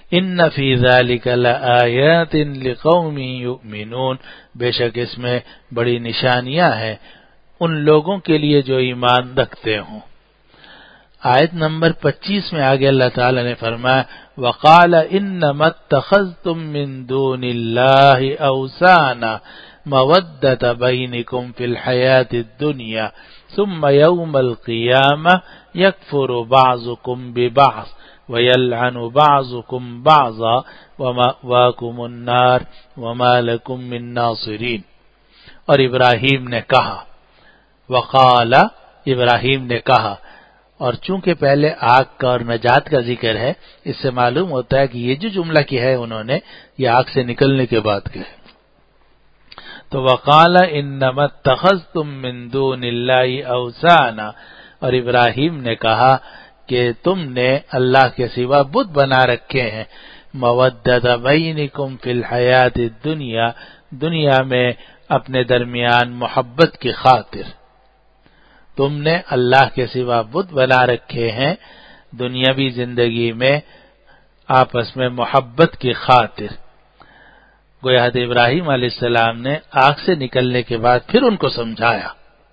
ان فی ذلک لآیات لقوم یؤمنون، بے شک اس میں بڑی نشانیاں ہیں ان لوگوں کے لیے جو ایمان رکھتے ہوں۔ آیت نمبر پچیس میں آگے اللہ تعالی نے فرمایا وقال انما اتخذتم من دون اللہ اوثانا مودۃ بینکم فی الحیاۃ الدنیا ثم یوم القیامہ یکفر بعضکم ببعض وَيَلْعَنُ بَعْضُكُمْ بَعْضًا وَمَأْوَاكُمُ النَّارُ وَمَا لَكُمْ مِن نَاصِرِينَ۔ اور ابراہیم نے کہا، وقال ابراہیم نے کہا، اور چونکہ پہلے آگ کا اور نجات کا ذکر ہے، اس سے معلوم ہوتا ہے کہ یہ جو جملہ کی ہے انہوں نے یہ آگ سے نکلنے کے بعد کہے۔ تو وقال انما اتخذتم من دون اللہ اوثانا، اور ابراہیم نے کہا کہ تم نے اللہ کے سوا بت بنا رکھے ہیں، مودۃ بینکم فی الحیات الدنیا، دنیا میں اپنے درمیان محبت کی خاطر تم نے اللہ کے سوا بت بنا رکھے ہیں دنیاوی زندگی میں آپس میں محبت کی خاطر۔ گویا حضرت ابراہیم علیہ السلام نے آگ سے نکلنے کے بعد پھر ان کو سمجھایا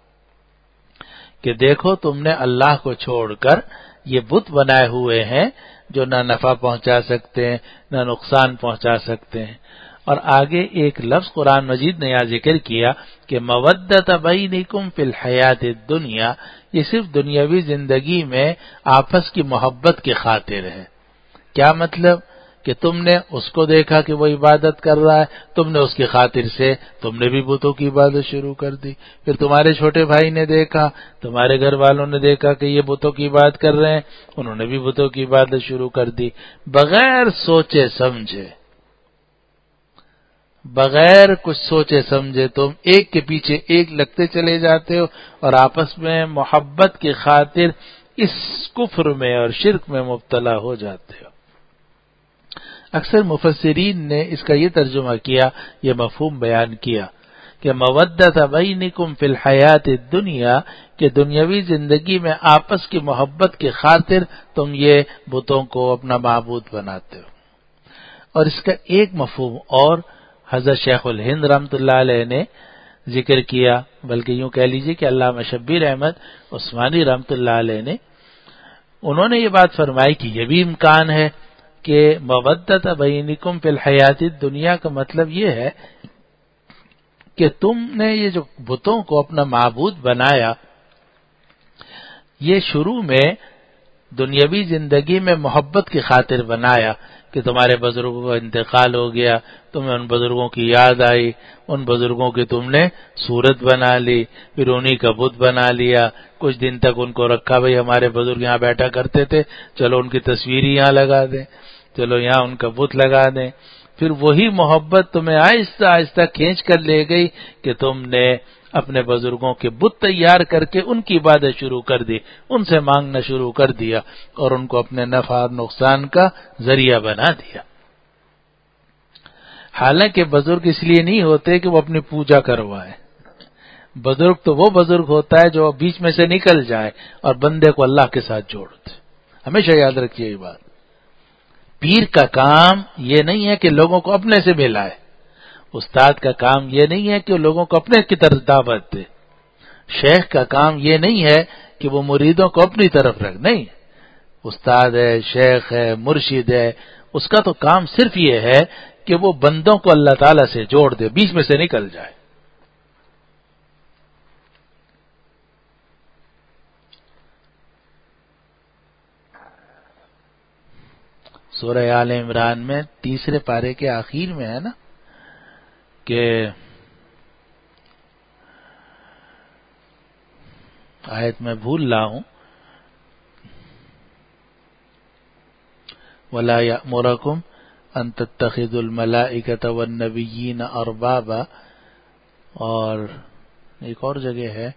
کہ دیکھو تم نے اللہ کو چھوڑ کر یہ بت بنائے ہوئے ہیں جو نہ نفع پہنچا سکتے ہیں نہ نقصان پہنچا سکتے ہیں۔ اور آگے ایک لفظ قرآن مجید نے یہاں ذکر کیا کہ مودۃ بینکم فی الحیات الدنیا، یہ صرف دنیاوی زندگی میں آپس کی محبت کی خاطر ہے۔ کیا مطلب؟ کہ تم نے اس کو دیکھا کہ وہ عبادت کر رہا ہے، تم نے اس کی خاطر سے تم نے بھی بتوں کی عبادت شروع کر دی۔ پھر تمہارے چھوٹے بھائی نے دیکھا، تمہارے گھر والوں نے دیکھا کہ یہ بتوں کی عبادت کر رہے ہیں، انہوں نے بھی بتوں کی عبادت شروع کر دی، بغیر سوچے سمجھے، بغیر کچھ سوچے سمجھے تم ایک کے پیچھے ایک لگتے چلے جاتے ہو اور آپس میں محبت کی خاطر اس کفر میں اور شرک میں مبتلا ہو جاتے ہو۔ اکثر مفسرین نے اس کا یہ ترجمہ کیا، یہ مفہوم بیان کیا کہ مودۃ بینکم فی الحیات الدنیا، کہ دنیاوی زندگی میں آپس کی محبت کی خاطر تم یہ بتوں کو اپنا معبود بناتے ہو۔ اور اس کا ایک مفہوم اور حضرت شیخ الہند رحمۃ اللہ علیہ نے ذکر کیا، بلکہ یوں کہہ لیجئے کہ علامہ شبیر احمد عثمانی رحمۃ اللہ علیہ نے انہوں نے یہ بات فرمائی کہ یہ بھی امکان ہے کہ مودۃ بینکم فی الحیات الدنیا کا مطلب یہ ہے کہ تم نے یہ جو بتوں کو اپنا معبود بنایا، یہ شروع میں دنیاوی زندگی میں محبت کی خاطر بنایا کہ تمہارے بزرگوں کا انتقال ہو گیا، تمہیں ان بزرگوں کی یاد آئی، ان بزرگوں کی تم نے صورت بنا لی، پھر انہی کا بت بنا لیا، کچھ دن تک ان کو رکھا، بھئی ہمارے بزرگ یہاں بیٹھا کرتے تھے، چلو ان کی تصویر ہی یہاں لگا دیں، چلو یہاں ان کا بت لگا دیں۔ پھر وہی محبت تمہیں آہستہ آہستہ کھینچ کر لے گئی کہ تم نے اپنے بزرگوں کے بت تیار کر کے ان کی عبادت شروع کر دی، ان سے مانگنا شروع کر دیا اور ان کو اپنے نفع اور نقصان کا ذریعہ بنا دیا۔ حالانکہ بزرگ اس لیے نہیں ہوتے کہ وہ اپنی پوجا کروائے، بزرگ تو وہ بزرگ ہوتا ہے جو بیچ میں سے نکل جائے اور بندے کو اللہ کے ساتھ جوڑ دے۔ ہمیشہ یاد رکھیے یہ بات، پیر کا کام یہ نہیں ہے کہ لوگوں کو اپنے سے ملائے، استاد کا کام یہ نہیں ہے کہ لوگوں کو اپنے کی طرف دعوت دے، شیخ کا کام یہ نہیں ہے کہ وہ مریدوں کو اپنی طرف رکھ، نہیں، استاد ہے، شیخ ہے، مرشد ہے، اس کا تو کام صرف یہ ہے کہ وہ بندوں کو اللہ تعالیٰ سے جوڑ دے، بیچ میں سے نکل جائے۔ سورہ آل عمران میں تیسرے پارے کے آخر میں ہے نا کہ آیت میں بھول رہا ہوں، وَلَا يَأْمُرَكُمْ أَن تَتَّخِذُوا الْمَلَائِكَةَ وَالنَّبِيِّينَ أَرْبَابًا، اور ایک اور جگہ ہے،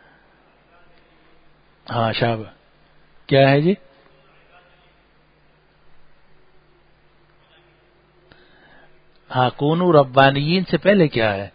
ہاں شابہ، کیا ہے جی؟ ہاں کونوا ربانیین سے پہلے کیا ہے؟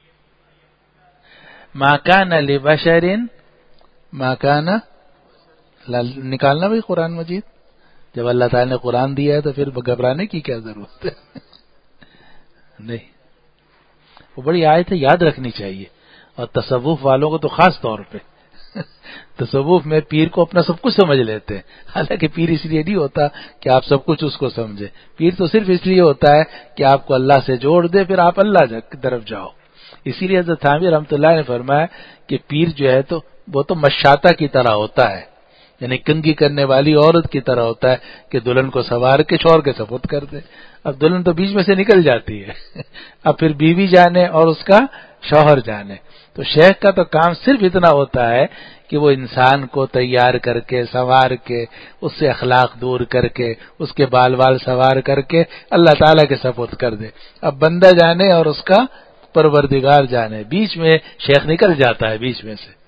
ما کان لبشر ما کان نکالنا بھی قرآن مجید، جب اللہ تعالیٰ نے قرآن دیا ہے تو پھر گھبرانے کی کیا ضرورت ہے؟ نہیں، وہ بڑی آیت ہے، یاد رکھنی چاہیے، اور تصوف والوں کو تو خاص طور پہ تصوف میں پیر کو اپنا سب کچھ سمجھ لیتے ہیں، حالانکہ پیر اس لیے نہیں ہوتا کہ آپ سب کچھ اس کو سمجھے، پیر تو صرف اس لیے ہوتا ہے کہ آپ کو اللہ سے جوڑ دے، پھر آپ اللہ کی طرف جاؤ۔ اسی لیے حضرت تھانوی رحمۃ اللہ نے فرمایا کہ پیر جو ہے تو وہ تو مشاطہ کی طرح ہوتا ہے، یعنی کنگھی کرنے والی عورت کی طرح ہوتا ہے کہ دلہن کو سوار کے شوہر کے سپرد کر دے۔ اب دلہن تو بیچ میں سے نکل جاتی ہے، اب پھر بیوی جانے اور اس کا شوہر جانے۔ تو شیخ کا تو کام صرف اتنا ہوتا ہے کہ وہ انسان کو تیار کر کے سنوار کے اس سے اخلاق دور کر کے اس کے بال بال سوار کر کے اللہ تعالیٰ کے سپرد کر دے۔ اب بندہ جانے اور اس کا پروردگار جانے، بیچ میں شیخ نکل جاتا ہے بیچ میں سے۔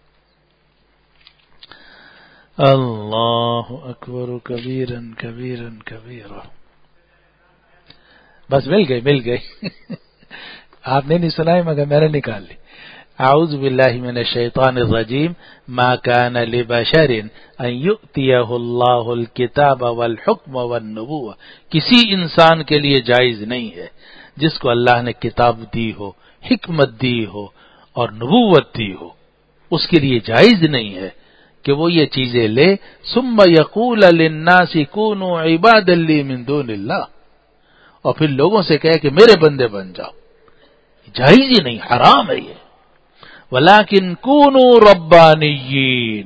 اللہ اکبر کبیرن کبیرن کبیرا۔ بس مل گئی مل گئی آپ نے نہیں سنا مگر میں نے نکال لی۔ اعوذ باللہ من الشیطان الرجیم ما کان لبشر ان یؤتیہ اللہ الکتاب والحکم والنبوہ، کسی انسان کے لیے جائز نہیں ہے جس کو اللہ نے کتاب دی ہو، حکمت دی ہو اور نبوت دی ہو، اس کے لیے جائز نہیں ہے کہ وہ یہ چیزیں لے ثم یقول للناس کونوا عبادا لی من دون اللہ، اور پھر لوگوں سے کہے کہ میرے بندے بن جاؤ، جائز ہی نہیں، حرام ہے یہ۔ ولیکن کونوا ربانیین،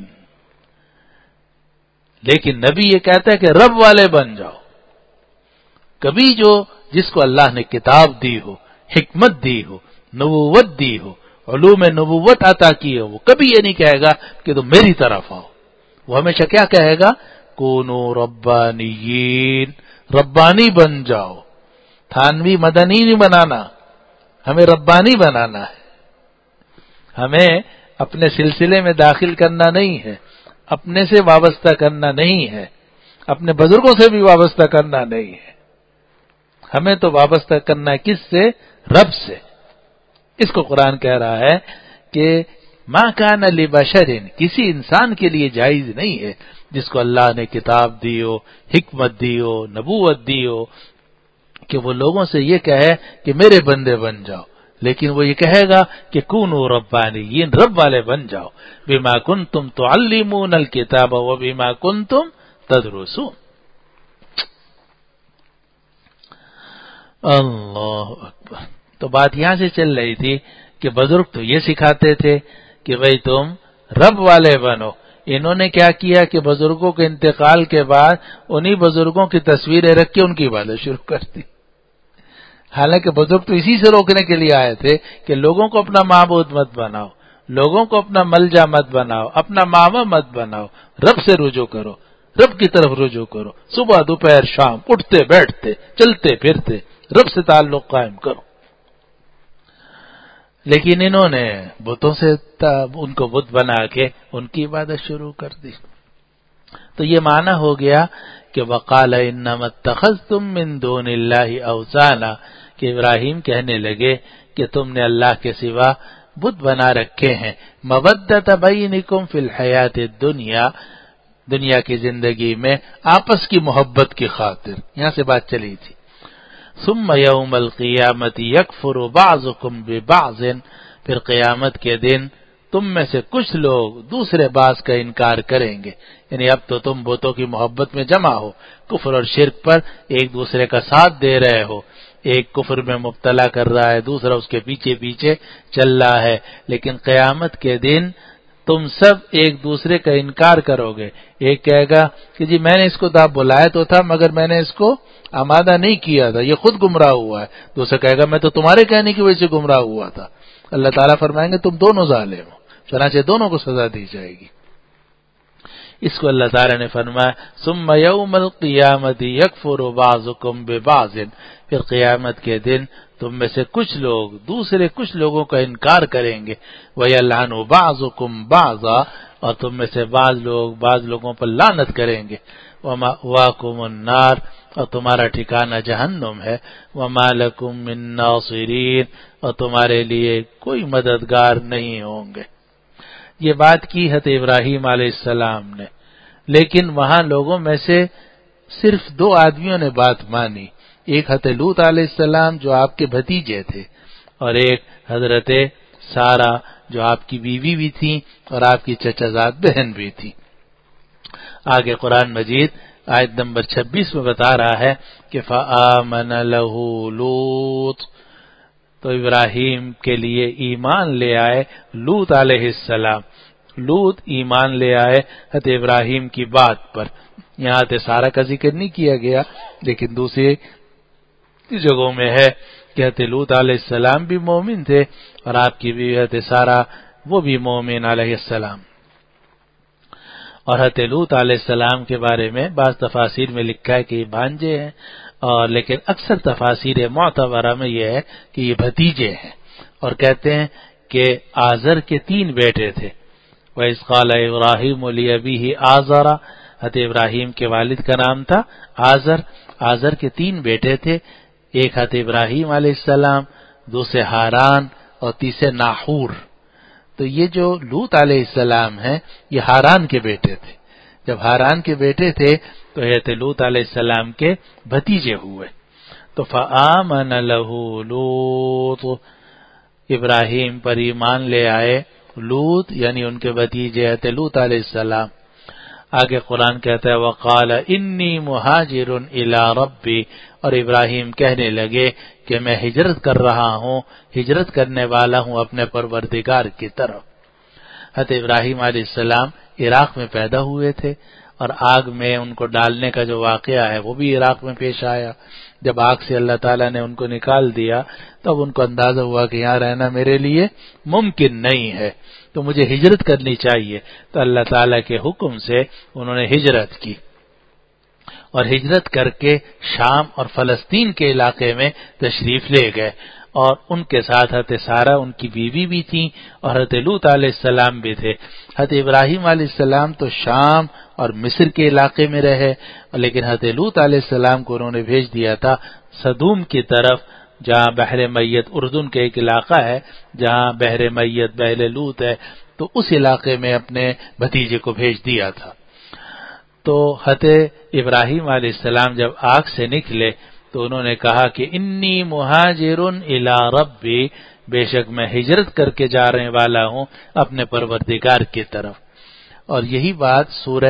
لیکن نبی یہ کہتا ہے کہ رب والے بن جاؤ۔ کبھی جو جس کو اللہ نے کتاب دی ہو، حکمت دی ہو، نبوت دی ہو، علوم نبوت عطا کی ہو، وہ کبھی یہ نہیں کہے گا کہ تم میری طرف آؤ، وہ ہمیشہ کیا کہے گا؟ کونوا ربانیین، ربانی بن جاؤ۔ تھانوی مدنی نہیں بنانا، ہمیں ربانی بنانا ہے، ہمیں اپنے سلسلے میں داخل کرنا نہیں ہے، اپنے سے وابستہ کرنا نہیں ہے، اپنے بزرگوں سے بھی وابستہ کرنا نہیں ہے، ہمیں تو وابستہ کرنا ہے کس سے؟ رب سے۔ اس کو قرآن کہہ رہا ہے کہ ما کان لبشر، کسی انسان کے لیے جائز نہیں ہے جس کو اللہ نے کتاب دی ہو، حکمت دی ہو، نبوت دی ہو، کہ وہ لوگوں سے یہ کہے کہ میرے بندے بن جاؤ، لیکن وہ یہ کہے گا کہ کونوا ربانیین، رب والے بن جاؤ، بما کنتم تعلمون الکتاب وبما کنتم تدرسون۔ اللہ اکبر۔ تو بات یہاں سے چل رہی تھی کہ بزرگ تو یہ سکھاتے تھے کہ بھئی تم رب والے بنو، انہوں نے کیا کیا کہ بزرگوں کے انتقال کے بعد انہی بزرگوں کی تصویریں رکھ کے ان کی عبادت شروع کر دی۔ حالانکہ بزرگ تو اسی سے روکنے کے لیے آئے تھے کہ لوگوں کو اپنا معبود مت بناؤ، لوگوں کو اپنا ملجا مت بناؤ، اپنا ماوا مت بناؤ، رب سے رجوع کرو، رب کی طرف رجوع کرو، صبح دوپہر شام اٹھتے بیٹھتے چلتے پھرتے رب سے تعلق قائم کرو۔ لیکن انہوں نے بتوں سے ان کو بت بنا کے ان کی عبادت شروع کر دی۔ تو یہ معنی ہو گیا کہ وقال انما اتخذتم من دون اللہ اوثانا، کہ ابراہیم کہنے لگے کہ تم نے اللہ کے سوا بت بنا رکھے ہیں، مودۃ بینکم فی الحیات الدنیا، دنیا کی زندگی میں آپس کی محبت کی خاطر، یہاں سے بات چلی تھی۔ ثم یوم القیامت یکفر بعضکم ببعض، پھر قیامت کے دن تم میں سے کچھ لوگ دوسرے بعض کا انکار کریں گے، یعنی اب تو تم بتوں کی محبت میں جمع ہو، کفر اور شرک پر ایک دوسرے کا ساتھ دے رہے ہو، ایک کفر میں مبتلا کر رہا ہے، دوسرا اس کے پیچھے پیچھے چل رہا ہے، لیکن قیامت کے دن تم سب ایک دوسرے کا انکار کرو گے۔ ایک کہے گا کہ جی میں نے اس کو تو آپ بلایا تو تھا مگر میں نے اس کو آمادہ نہیں کیا تھا، یہ خود گمراہ ہوا ہے۔ دوسرا کہے گا میں تو تمہارے کہنے کی وجہ سے گمراہ ہوا تھا۔ اللہ تعالیٰ فرمائیں گے تم دونوں ظالم ہو، چنانچہ دونوں کو سزا دی جائے گی۔ اس کو اللہ تعالیٰ نے فرمایا ثم یوم القیامت یکفر بعضکم ببعض، پھر قیامت کے دن تم میں سے کچھ لوگ دوسرے کچھ لوگوں کا انکار کریں گے، وَيَلْعَنُ بَعْضُكُمْ بَعْضًا، اور تم میں سے بعض لوگ بعض لوگوں پر لعنت کریں گے، وَمَأْوَاكُمُ النَّارُ، اور تمہارا ٹھکانہ جہنم ہے، وَمَا لَكُم مِّن نَّاصِرِينَ، اور تمہارے لیے کوئی مددگار نہیں ہوں گے۔ یہ بات کی حضرت ابراہیم علیہ السلام نے، لیکن وہاں لوگوں میں سے صرف دو آدمیوں نے بات مانی، ایک حضرت لوط علیہ السلام جو آپ کے بھتیجے تھے، اور ایک حضرت سارہ جو آپ کی بیوی بھی تھی اور آپ کی چچا زاد بہن بھی تھی۔ آگے قرآن مجید آیت نمبر چھبیس میں بتا رہا ہے کہ فآمن لہ لوط، تو ابراہیم کے لیے ایمان لے آئے لوط علیہ السلام۔ لوط ایمان لے آئے حضرت ابراہیم کی بات پر۔ یہاں حضرت سارہ کا ذکر نہیں کیا گیا، لیکن دوسری جگہوں میں ہے کہ حضرت لوط علیہ السلام بھی مومن تھے اور آپ کی بیوی حضرت سارہ وہ بھی مومن علیہ السلام۔ اور حضرت لوط علیہ السلام کے بارے میں بعض تفاسیر میں لکھا ہے کہ یہ بھانجے ہیں، اور لیکن اکثر تفاسیر معتبرہ میں یہ ہے کہ یہ بھتیجے ہیں، اور کہتے ہیں کہ آزر کے تین بیٹے تھے۔ وَإِذْ قَالَ إِبْرَاهِيمُ لِأَبِيهِ آزَرَ، حضرت ابراہیم کے والد کا نام تھا آزر۔ آزر کے تین بیٹے تھے، ایک حضرت ابراہیم علیہ السلام، دوسرے ہاران اور تیسرے ناحور۔ تو یہ جو لوط علیہ السلام ہیں یہ ہاران کے بیٹے تھے۔ جب ہاران کے بیٹے تھے تو حضرت لوط علیہ السلام کے بھتیجے ہوئے۔ تو فآمن لہ لوط، ابراہیم پر ایمان لے آئے لوط یعنی ان کے بھتیجے حضرت لوط علیہ السلام۔ آگے قرآن کہتا ہے وقال انی مہاجر الی ربی، اور ابراہیم کہنے لگے کہ میں ہجرت کر رہا ہوں، ہجرت کرنے والا ہوں اپنے پروردگار کی طرف۔ حضرت ابراہیم علیہ السلام عراق میں پیدا ہوئے تھے، اور آگ میں ان کو ڈالنے کا جو واقعہ ہے وہ بھی عراق میں پیش آیا۔ جب آگ سے اللہ تعالیٰ نے ان کو نکال دیا تب ان کو اندازہ ہوا کہ یہاں رہنا میرے لیے ممکن نہیں ہے، تو مجھے ہجرت کرنی چاہیے۔ تو اللہ تعالیٰ کے حکم سے انہوں نے ہجرت کی، اور ہجرت کر کے شام اور فلسطین کے علاقے میں تشریف لے گئے، اور ان کے ساتھ حضرت سارہ ان کی بیوی بھی تھیں اور حضرت لوط علیہ السلام بھی تھے۔ حضرت ابراہیم علیہ السلام تو شام اور مصر کے علاقے میں رہے، لیکن حضرت لوط علیہ السلام کو انہوں نے بھیج دیا تھا سدوم کی طرف، جہاں بحر میت، اردن کا ایک علاقہ ہے جہاں بحر میت بحر لوط ہے، تو اس علاقے میں اپنے بھتیجے کو بھیج دیا تھا۔ تو حضرت ابراہیم علیہ السلام جب آگ سے نکلے تو انہوں نے کہا کہ انی مہاجر الی ربی، بے شک میں ہجرت کر کے جانے والا ہوں اپنے پروردگار کی طرف۔ اور یہی بات سورہ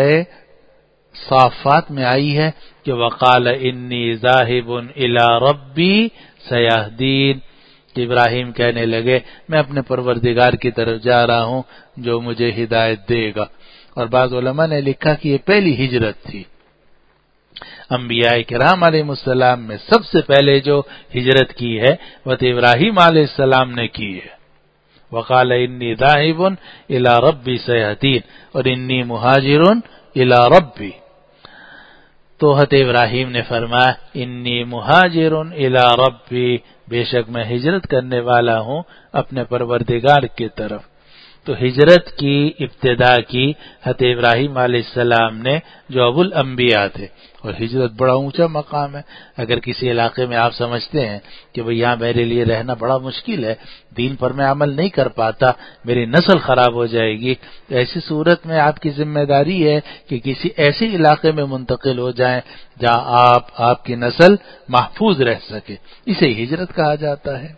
صافات میں آئی ہے کہ وقال انی ذاہب الی ربی سیہدین، کہ ابراہیم کہنے لگے میں اپنے پروردگار کی طرف جا رہا ہوں جو مجھے ہدایت دے گا۔ اور بعض علماء نے لکھا کہ یہ پہلی ہجرت تھی۔ انبیاء کرام علیہ السلام میں سب سے پہلے جو ہجرت کی ہے وہ ابراہیم علیہ السلام نے کی ہے۔ وقال انی ذاہب الی ربی سیہدین، اور انی مہاجر الی ربی۔ تو حضرت ابراہیم نے فرمایا انی مہاجر الی ربی، بے شک میں ہجرت کرنے والا ہوں اپنے پروردگار کی طرف۔ تو ہجرت کی ابتدا کی حضرت ابراہیم علیہ السلام نے جو ابو الانبیاء تھے، اور ہجرت بڑا اونچا مقام ہے۔ اگر کسی علاقے میں آپ سمجھتے ہیں کہ بھئی یہاں میرے لیے رہنا بڑا مشکل ہے، دین پر میں عمل نہیں کر پاتا، میری نسل خراب ہو جائے گی، تو ایسی صورت میں آپ کی ذمہ داری ہے کہ کسی ایسے علاقے میں منتقل ہو جائیں جہاں آپ آپ کی نسل محفوظ رہ سکے، اسے ہجرت کہا جاتا ہے۔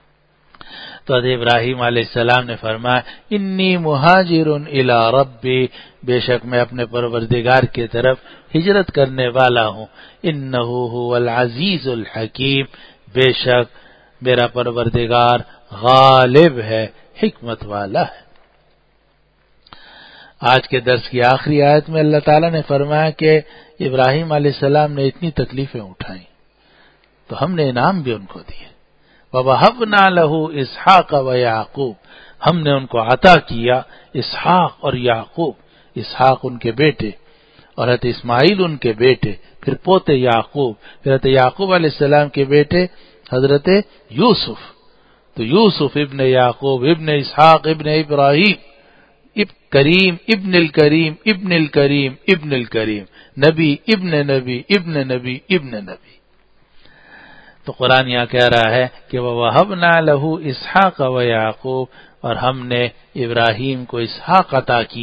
تو حضرت ابراہیم علیہ السلام نے فرمایا انی مہاجر الی ربی، بے شک میں اپنے پروردگار کی طرف ہجرت کرنے والا ہوں، انہ هو العزیز الحکیم، بے شک میرا پروردگار غالب ہے، حکمت والا ہے۔ آج کے درس کی آخری آیت میں اللہ تعالیٰ نے فرمایا کہ ابراہیم علیہ السلام نے اتنی تکلیفیں اٹھائیں تو ہم نے انعام بھی ان کو دیے۔ وَوَهَبْنَا لَهُ إِسْحَاقَ وَيَعْقُوبَ، ہم نے ان کو عطا کیا اسحاق اور یعقوب، اسحاق ان کے بیٹے اور حضرت اسماعیل ان کے بیٹے، پھر پوتے یعقوب، پھر حضرت یعقوب علیہ السلام کے بیٹے حضرت یوسف، تو یوسف ابن یعقوب ابن اسحاق ابن ابراہیم اب کریم ابن الکریم ابن الکریم ابن الکریم، نبی ابن نبی ابن نبی ابن نبی۔ تو قرآن یہاں کہہ رہا ہے کہ وَوَهَبْنَا لَهُ إِسْحَاقَ وَيَعْقُوبَ، اور ہم نے ابراہیم کو اسحاق عطا کیے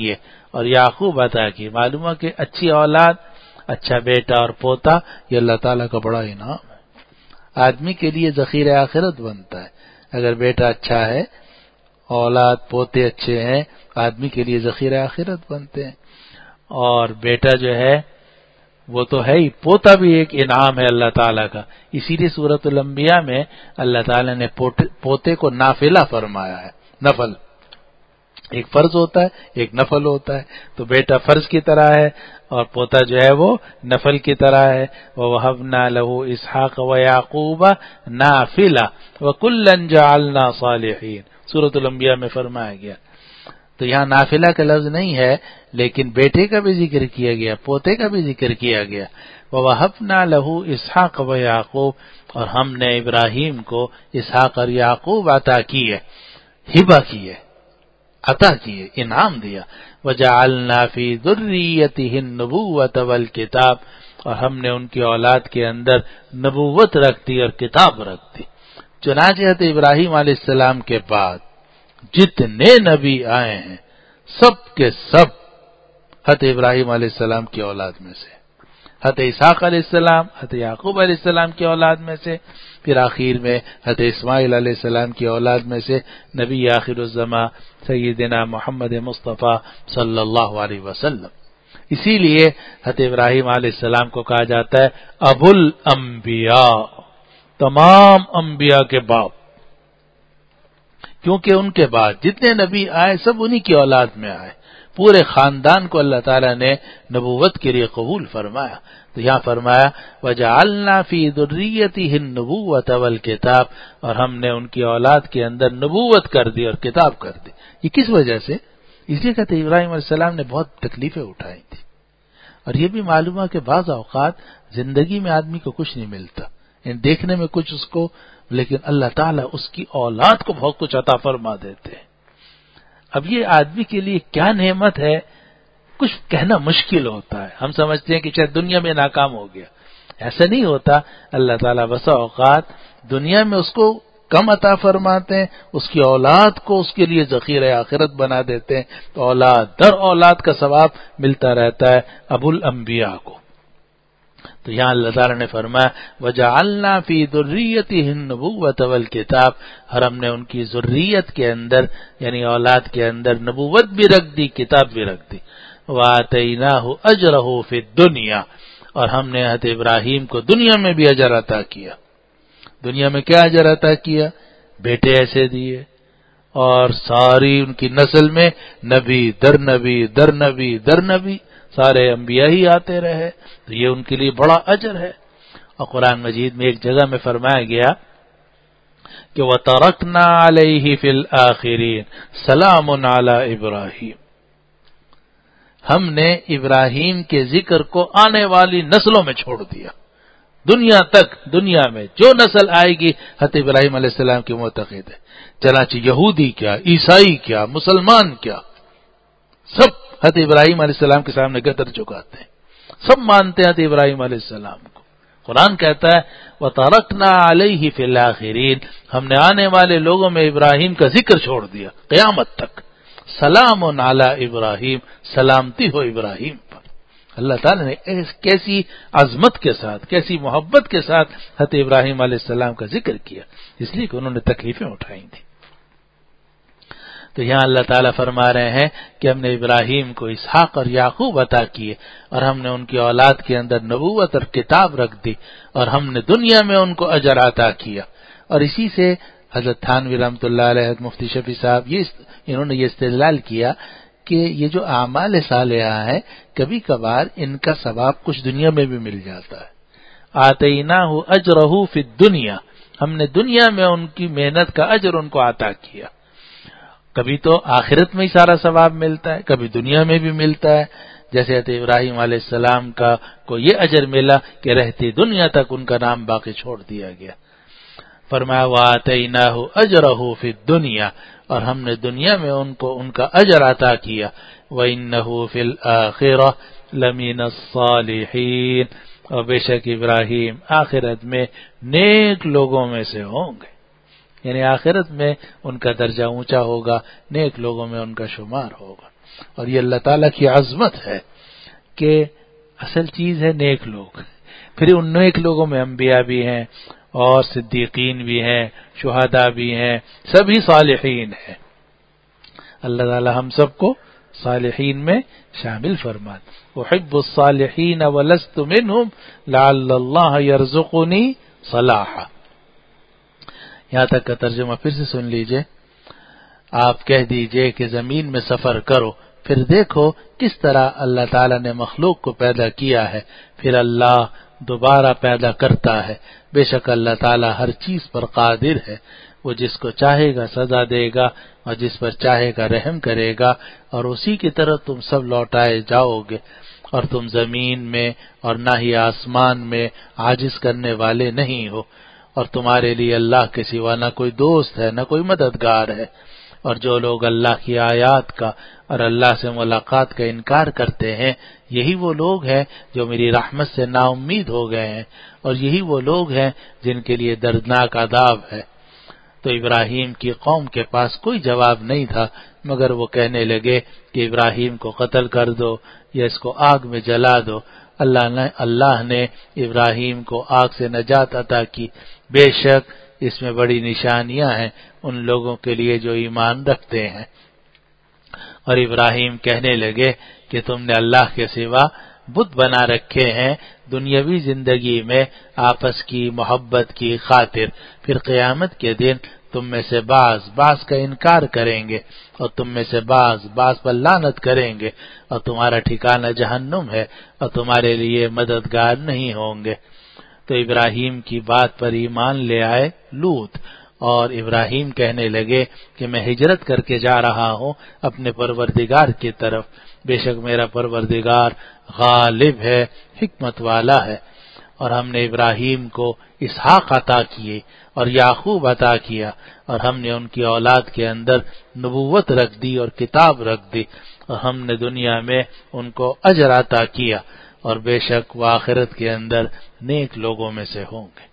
اور یعقوب عطا کی. معلوم ہے کہ اچھی اولاد، اچھا بیٹا اور پوتا یہ اللہ تعالیٰ کا بڑا انعام ہے. آدمی کے لیے ذخیرہ آخرت بنتا ہے. اگر بیٹا اچھا ہے، اولاد پوتے اچھے ہیں، آدمی کے لیے ذخیرہ آخرت بنتے ہیں. اور بیٹا جو ہے وہ تو ہے ہی، پوتا بھی ایک انعام ہے اللہ تعالیٰ کا. اسی لیے سورۃ الانبیاء میں اللہ تعالیٰ نے پوتے کو نافلہ فرمایا ہے. نفل ایک فرض ہوتا ہے، ایک نفل ہوتا ہے. تو بیٹا فرض کی طرح ہے اور پوتا جو ہے وہ نفل کی طرح ہے. وَوَهَبْنَا لَهُ إِسْحَاقَ وَيَعْقُوبَ نَافِلَةً وَكُلًّا جَعَلْنَا صَالِحِينَ سورۃ الانبیاء میں فرمایا گیا. تو یہاں نافلہ کا لفظ نہیں ہے، لیکن بیٹے کا بھی ذکر کیا گیا، پوتے کا بھی ذکر کیا گیا. وَوَهَبْنَا لَهُ إِسْحَاقَ وَيَعْقُوبَ اور ہم نے ابراہیم کو اسحاق اور یعقوب عطا کیے، ہبہ کیے، عطا کیے، انعام دیا. وَجَعَلْنَا فِي ذُرِّيَّتِهِ النُّبُوَّةَ وَالْكِتَابَ اور ہم نے ان کی اولاد کے اندر نبوت رکھ دی اور کتاب رکھ دی. چنانچہ ابراہیم علیہ السلام کے بعد جتنے نبی آئے ہیں سب کے سب حضرت ابراہیم علیہ السلام کی اولاد میں سے، حضرت اسحاق علیہ السلام، حضرت یعقوب علیہ السلام کی اولاد میں سے، پھر آخر میں حضرت اسماعیل علیہ السلام کی اولاد میں سے نبی آخر الزماں سیدنا محمد مصطفیٰ صلی اللہ علیہ وسلم. اسی لیے حضرت ابراہیم علیہ السلام کو کہا جاتا ہے ابو الانبیاء، تمام انبیاء کے باپ، کیونکہ ان کے بعد جتنے نبی آئے سب انہی کی اولاد میں آئے. پورے خاندان کو اللہ تعالیٰ نے نبوت کے لیے قبول فرمایا. تو یہاں فرمایا وَجَعَلْنَا فِي ذُرِّيَّتِهِ النُّبُوَّةَ وَالْكِتَابَ اور ہم نے ان کی اولاد کے اندر نبوت کر دی اور کتاب کر دی. یہ کس وجہ سے؟ اس لیے کہتے ابراہیم علیہ السلام نے بہت تکلیفیں اٹھائی تھی. اور یہ بھی معلوم ہے کہ بعض اوقات زندگی میں آدمی کو کچھ نہیں ملتا، دیکھنے میں کچھ اس کو، لیکن اللہ تعالیٰ اس کی اولاد کو بہت کچھ عطا فرما دیتے ہیں. اب یہ آدمی کے لیے کیا نعمت ہے کچھ کہنا مشکل ہوتا ہے. ہم سمجھتے ہیں کہ شاید دنیا میں ناکام ہو گیا، ایسا نہیں ہوتا. اللہ تعالیٰ بسا اوقات دنیا میں اس کو کم عطا فرماتے ہیں، اس کی اولاد کو اس کے لیے ذخیرہ آخرت بنا دیتے ہیں، تو اولاد در اولاد کا ثواب ملتا رہتا ہے ابو الانبیاء کو. تو یہاں اللہ تعالیٰ نے فرمایا وَجَعَلْنَا فِي ذُرِّيَّتِهِ النُّبُوَّةَ وَالْكِتَابَ اور ہم نے ان کی ذریت کے اندر یعنی اولاد کے اندر نبوت بھی رکھ دی، کتاب بھی رکھ دی. وَآتَيْنَاهُ أَجْرَهُ فِي الدُّنْيَا اور ہم نے حضرت ابراہیم کو دنیا میں بھی اجر عطا کیا. دنیا میں کیا اجر عطا کیا؟ بیٹے ایسے دیے اور ساری ان کی نسل میں نبی در نبی در نبی در نبی سارے انبیاء ہی آتے رہے. تو یہ ان کے لیے بڑا اجر ہے. اور قرآن مجید میں ایک جگہ میں فرمایا گیا کہ وَتَرَكْنَا عَلَيْهِ فِي الْآخِرِينَ سَلَامٌ عَلَى إِبْرَاهِيمَ ہم نے ابراہیم کے ذکر کو آنے والی نسلوں میں چھوڑ دیا. دنیا تک، دنیا میں جو نسل آئے گی حضرت ابراہیم علیہ السلام کی معتقد ہے. چنانچہ یہودی کیا، عیسائی کیا، مسلمان کیا، سب حضرت ابراہیم علیہ السلام کے سامنے گدر چکاتے ہیں، سب مانتے ہیں حضرت ابراہیم علیہ السلام کو. قرآن کہتا ہے وَتَرَكْنَا عَلَيْهِ فِي الْآخِرِينَ ہم نے آنے والے لوگوں میں ابراہیم کا ذکر چھوڑ دیا قیامت تک. سلام علی ابراہیم سلامتی ہو ابراہیم پر. اللہ تعالیٰ نے کیسی عظمت کے ساتھ، کیسی محبت کے ساتھ حضرت ابراہیم علیہ السلام کا ذکر کیا، اس لیے کہ انہوں نے تکلیفیں اٹھائی تھیں. تو یہاں اللہ تعالیٰ فرما رہے ہیں کہ ہم نے ابراہیم کو اسحاق اور یعقوب عطا کیے اور ہم نے ان کی اولاد کے اندر نبوت اور کتاب رکھ دی اور ہم نے دنیا میں ان کو اجر عطا کیا. اور اسی سے حضرت تھانوی رحمۃ اللہ علیہ، مفتی شفیع صاحب، یہ انہوں نے یہ استدلال کیا کہ یہ جو اعمال صالحہ ہیں کبھی کبھار ان کا ثواب کچھ دنیا میں بھی مل جاتا ہے. آتیناہ اجرہ فی الدنیا ہم نے دنیا میں ان کی محنت کا اجر ان کو عطا کیا. کبھی تو آخرت میں ہی سارا ثواب ملتا ہے، کبھی دنیا میں بھی ملتا ہے. جیسے حضرت ابراہیم علیہ السلام کا کو یہ اجر ملا کہ رہتی دنیا تک ان کا نام باقی چھوڑ دیا گیا. فرمایا وَآتَيْنَاهُ أَجْرَهُ فِي الدُّنْيَا اور ہم نے دنیا میں ان کو ان کا اجر عطا کیا. وَإِنَّهُ فِي الْآخِرَةِ لَمِنَ الصَّالِحِينَ اور بے شک ابراہیم آخرت میں نیک لوگوں میں سے ہوں گے، یعنی آخرت میں ان کا درجہ اونچا ہوگا، نیک لوگوں میں ان کا شمار ہوگا. اور یہ اللہ تعالیٰ کی عظمت ہے کہ اصل چیز ہے نیک لوگ، پھر ان نیک لوگوں میں انبیاء بھی ہیں اور صدیقین بھی ہیں، شہداء بھی ہیں، سبھی صالحین ہیں۔ اللہ تعالیٰ ہم سب کو صالحین میں شامل فرمائے۔ احب الصالحین ولست منہم لعل اللہ یرزقنی صلاحا۔ یہاں تک کا ترجمہ پھر سے سن لیجئے۔ آپ کہہ دیجئے کہ زمین میں سفر کرو، پھر دیکھو کس طرح اللہ تعالیٰ نے مخلوق کو پیدا کیا ہے، پھر اللہ دوبارہ پیدا کرتا ہے۔ بے شک اللہ تعالیٰ ہر چیز پر قادر ہے، وہ جس کو چاہے گا سزا دے گا اور جس پر چاہے گا رحم کرے گا، اور اسی کی طرف تم سب لوٹائے جاؤ گے، اور تم زمین میں اور نہ ہی آسمان میں عاجز کرنے والے نہیں ہو، اور تمہارے لیے اللہ کے سوا نہ کوئی دوست ہے نہ کوئی مددگار ہے۔ اور جو لوگ اللہ کی آیات کا اور اللہ سے ملاقات کا انکار کرتے ہیں، یہی وہ لوگ ہیں جو میری رحمت سے نا امید ہو گئے ہیں، اور یہی وہ لوگ ہیں جن کے لیے دردناک عذاب ہے۔ تو ابراہیم کی قوم کے پاس کوئی جواب نہیں تھا مگر وہ کہنے لگے کہ ابراہیم کو قتل کر دو یا اس کو آگ میں جلا دو۔ اللہ نے اللہ نے ابراہیم کو آگ سے نجات عطا کی، بے شک اس میں بڑی نشانیاں ہیں ان لوگوں کے لیے جو ایمان رکھتے ہیں۔ اور ابراہیم کہنے لگے کہ تم نے اللہ کے سوا بت بنا رکھے ہیں دنیاوی زندگی میں آپس کی محبت کی خاطر، پھر قیامت کے دن تم میں سے بعض بعض کا انکار کریں گے اور تم میں سے بعض بعض پر لعنت کریں گے، اور تمہارا ٹھکانہ جہنم ہے اور تمہارے لیے مددگار نہیں ہوں گے۔ تو ابراہیم کی بات پر ایمان لے آئے لوط، اور ابراہیم کہنے لگے کہ میں ہجرت کر کے جا رہا ہوں اپنے پروردگار کی طرف، بے شک میرا پروردگار غالب ہے، حکمت والا ہے۔ اور ہم نے ابراہیم کو اسحاق عطا کیے اور یعقوب عطا کیا، اور ہم نے ان کی اولاد کے اندر نبوت رکھ دی اور کتاب رکھ دی، اور ہم نے دنیا میں ان کو اجر عطا کیا، اور بے شک وہ آخرت کے اندر نیک لوگوں میں سے ہوں گے۔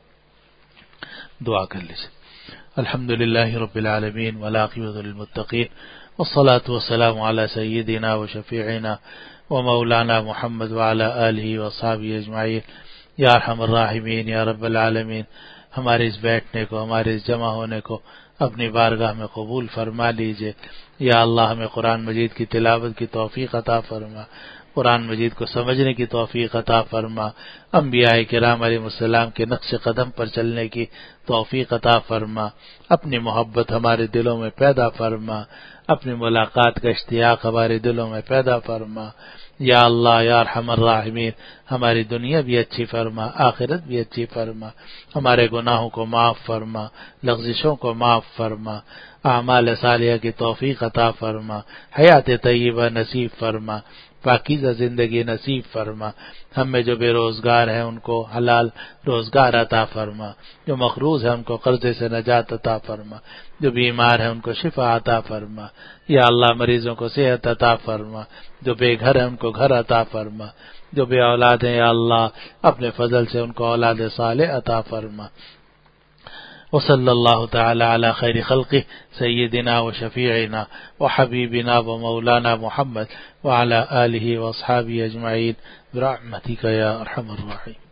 دعا کر لیجیے۔ الحمدللہ رب العالمین والعاقبۃ للمتقین والصلاة والسلام علی سیدنا وشفیعنا ومولانا محمد وعلی آلہ وصحبہ اجمعین۔ یا ارحم الراحمین یا رب العالمین، ہمارے اس بیٹھنے کو، ہمارے اس جمع ہونے کو اپنی بارگاہ میں قبول فرما لیجئے۔ یا اللہ ہمیں قرآن مجید کی تلاوت کی توفیق عطا فرما، قرآن مجید کو سمجھنے کی توفیق عطا فرما، انبیاء کرام علیہ السلام کے نقش قدم پر چلنے کی توفیق عطا فرما، اپنی محبت ہمارے دلوں میں پیدا فرما، اپنی ملاقات کا اشتیاق ہمارے دلوں میں پیدا فرما۔ یا اللہ یا ارحم الراحمین، ہماری دنیا بھی اچھی فرما، آخرت بھی اچھی فرما، ہمارے گناہوں کو معاف فرما، لغزشوں کو معاف فرما، اعمال صالحہ کی توفیق عطا فرما، حیات طیبہ نصیب فرما، پاکیزہ زندگی نصیب فرما۔ ہم میں جو بے روزگار ہیں ان کو حلال روزگار عطا فرما، جو مقروض ہیں ان کو قرضے سے نجات عطا فرما، جو بیمار ہیں ان کو شفا عطا فرما۔ یا اللہ مریضوں کو صحت عطا فرما، جو بے گھر ہیں ان کو گھر عطا فرما، جو بے اولاد ہیں یا اللہ اپنے فضل سے ان کو اولاد صالح عطا فرما۔ وصلی اللہ تعالی علی خیر خلقہ سیدنا و شفیعنا و حبیبنا و مولانا محمد وعلی آلہ و اصحابہ اجمعین برحمتک یا ارحم الراحمین۔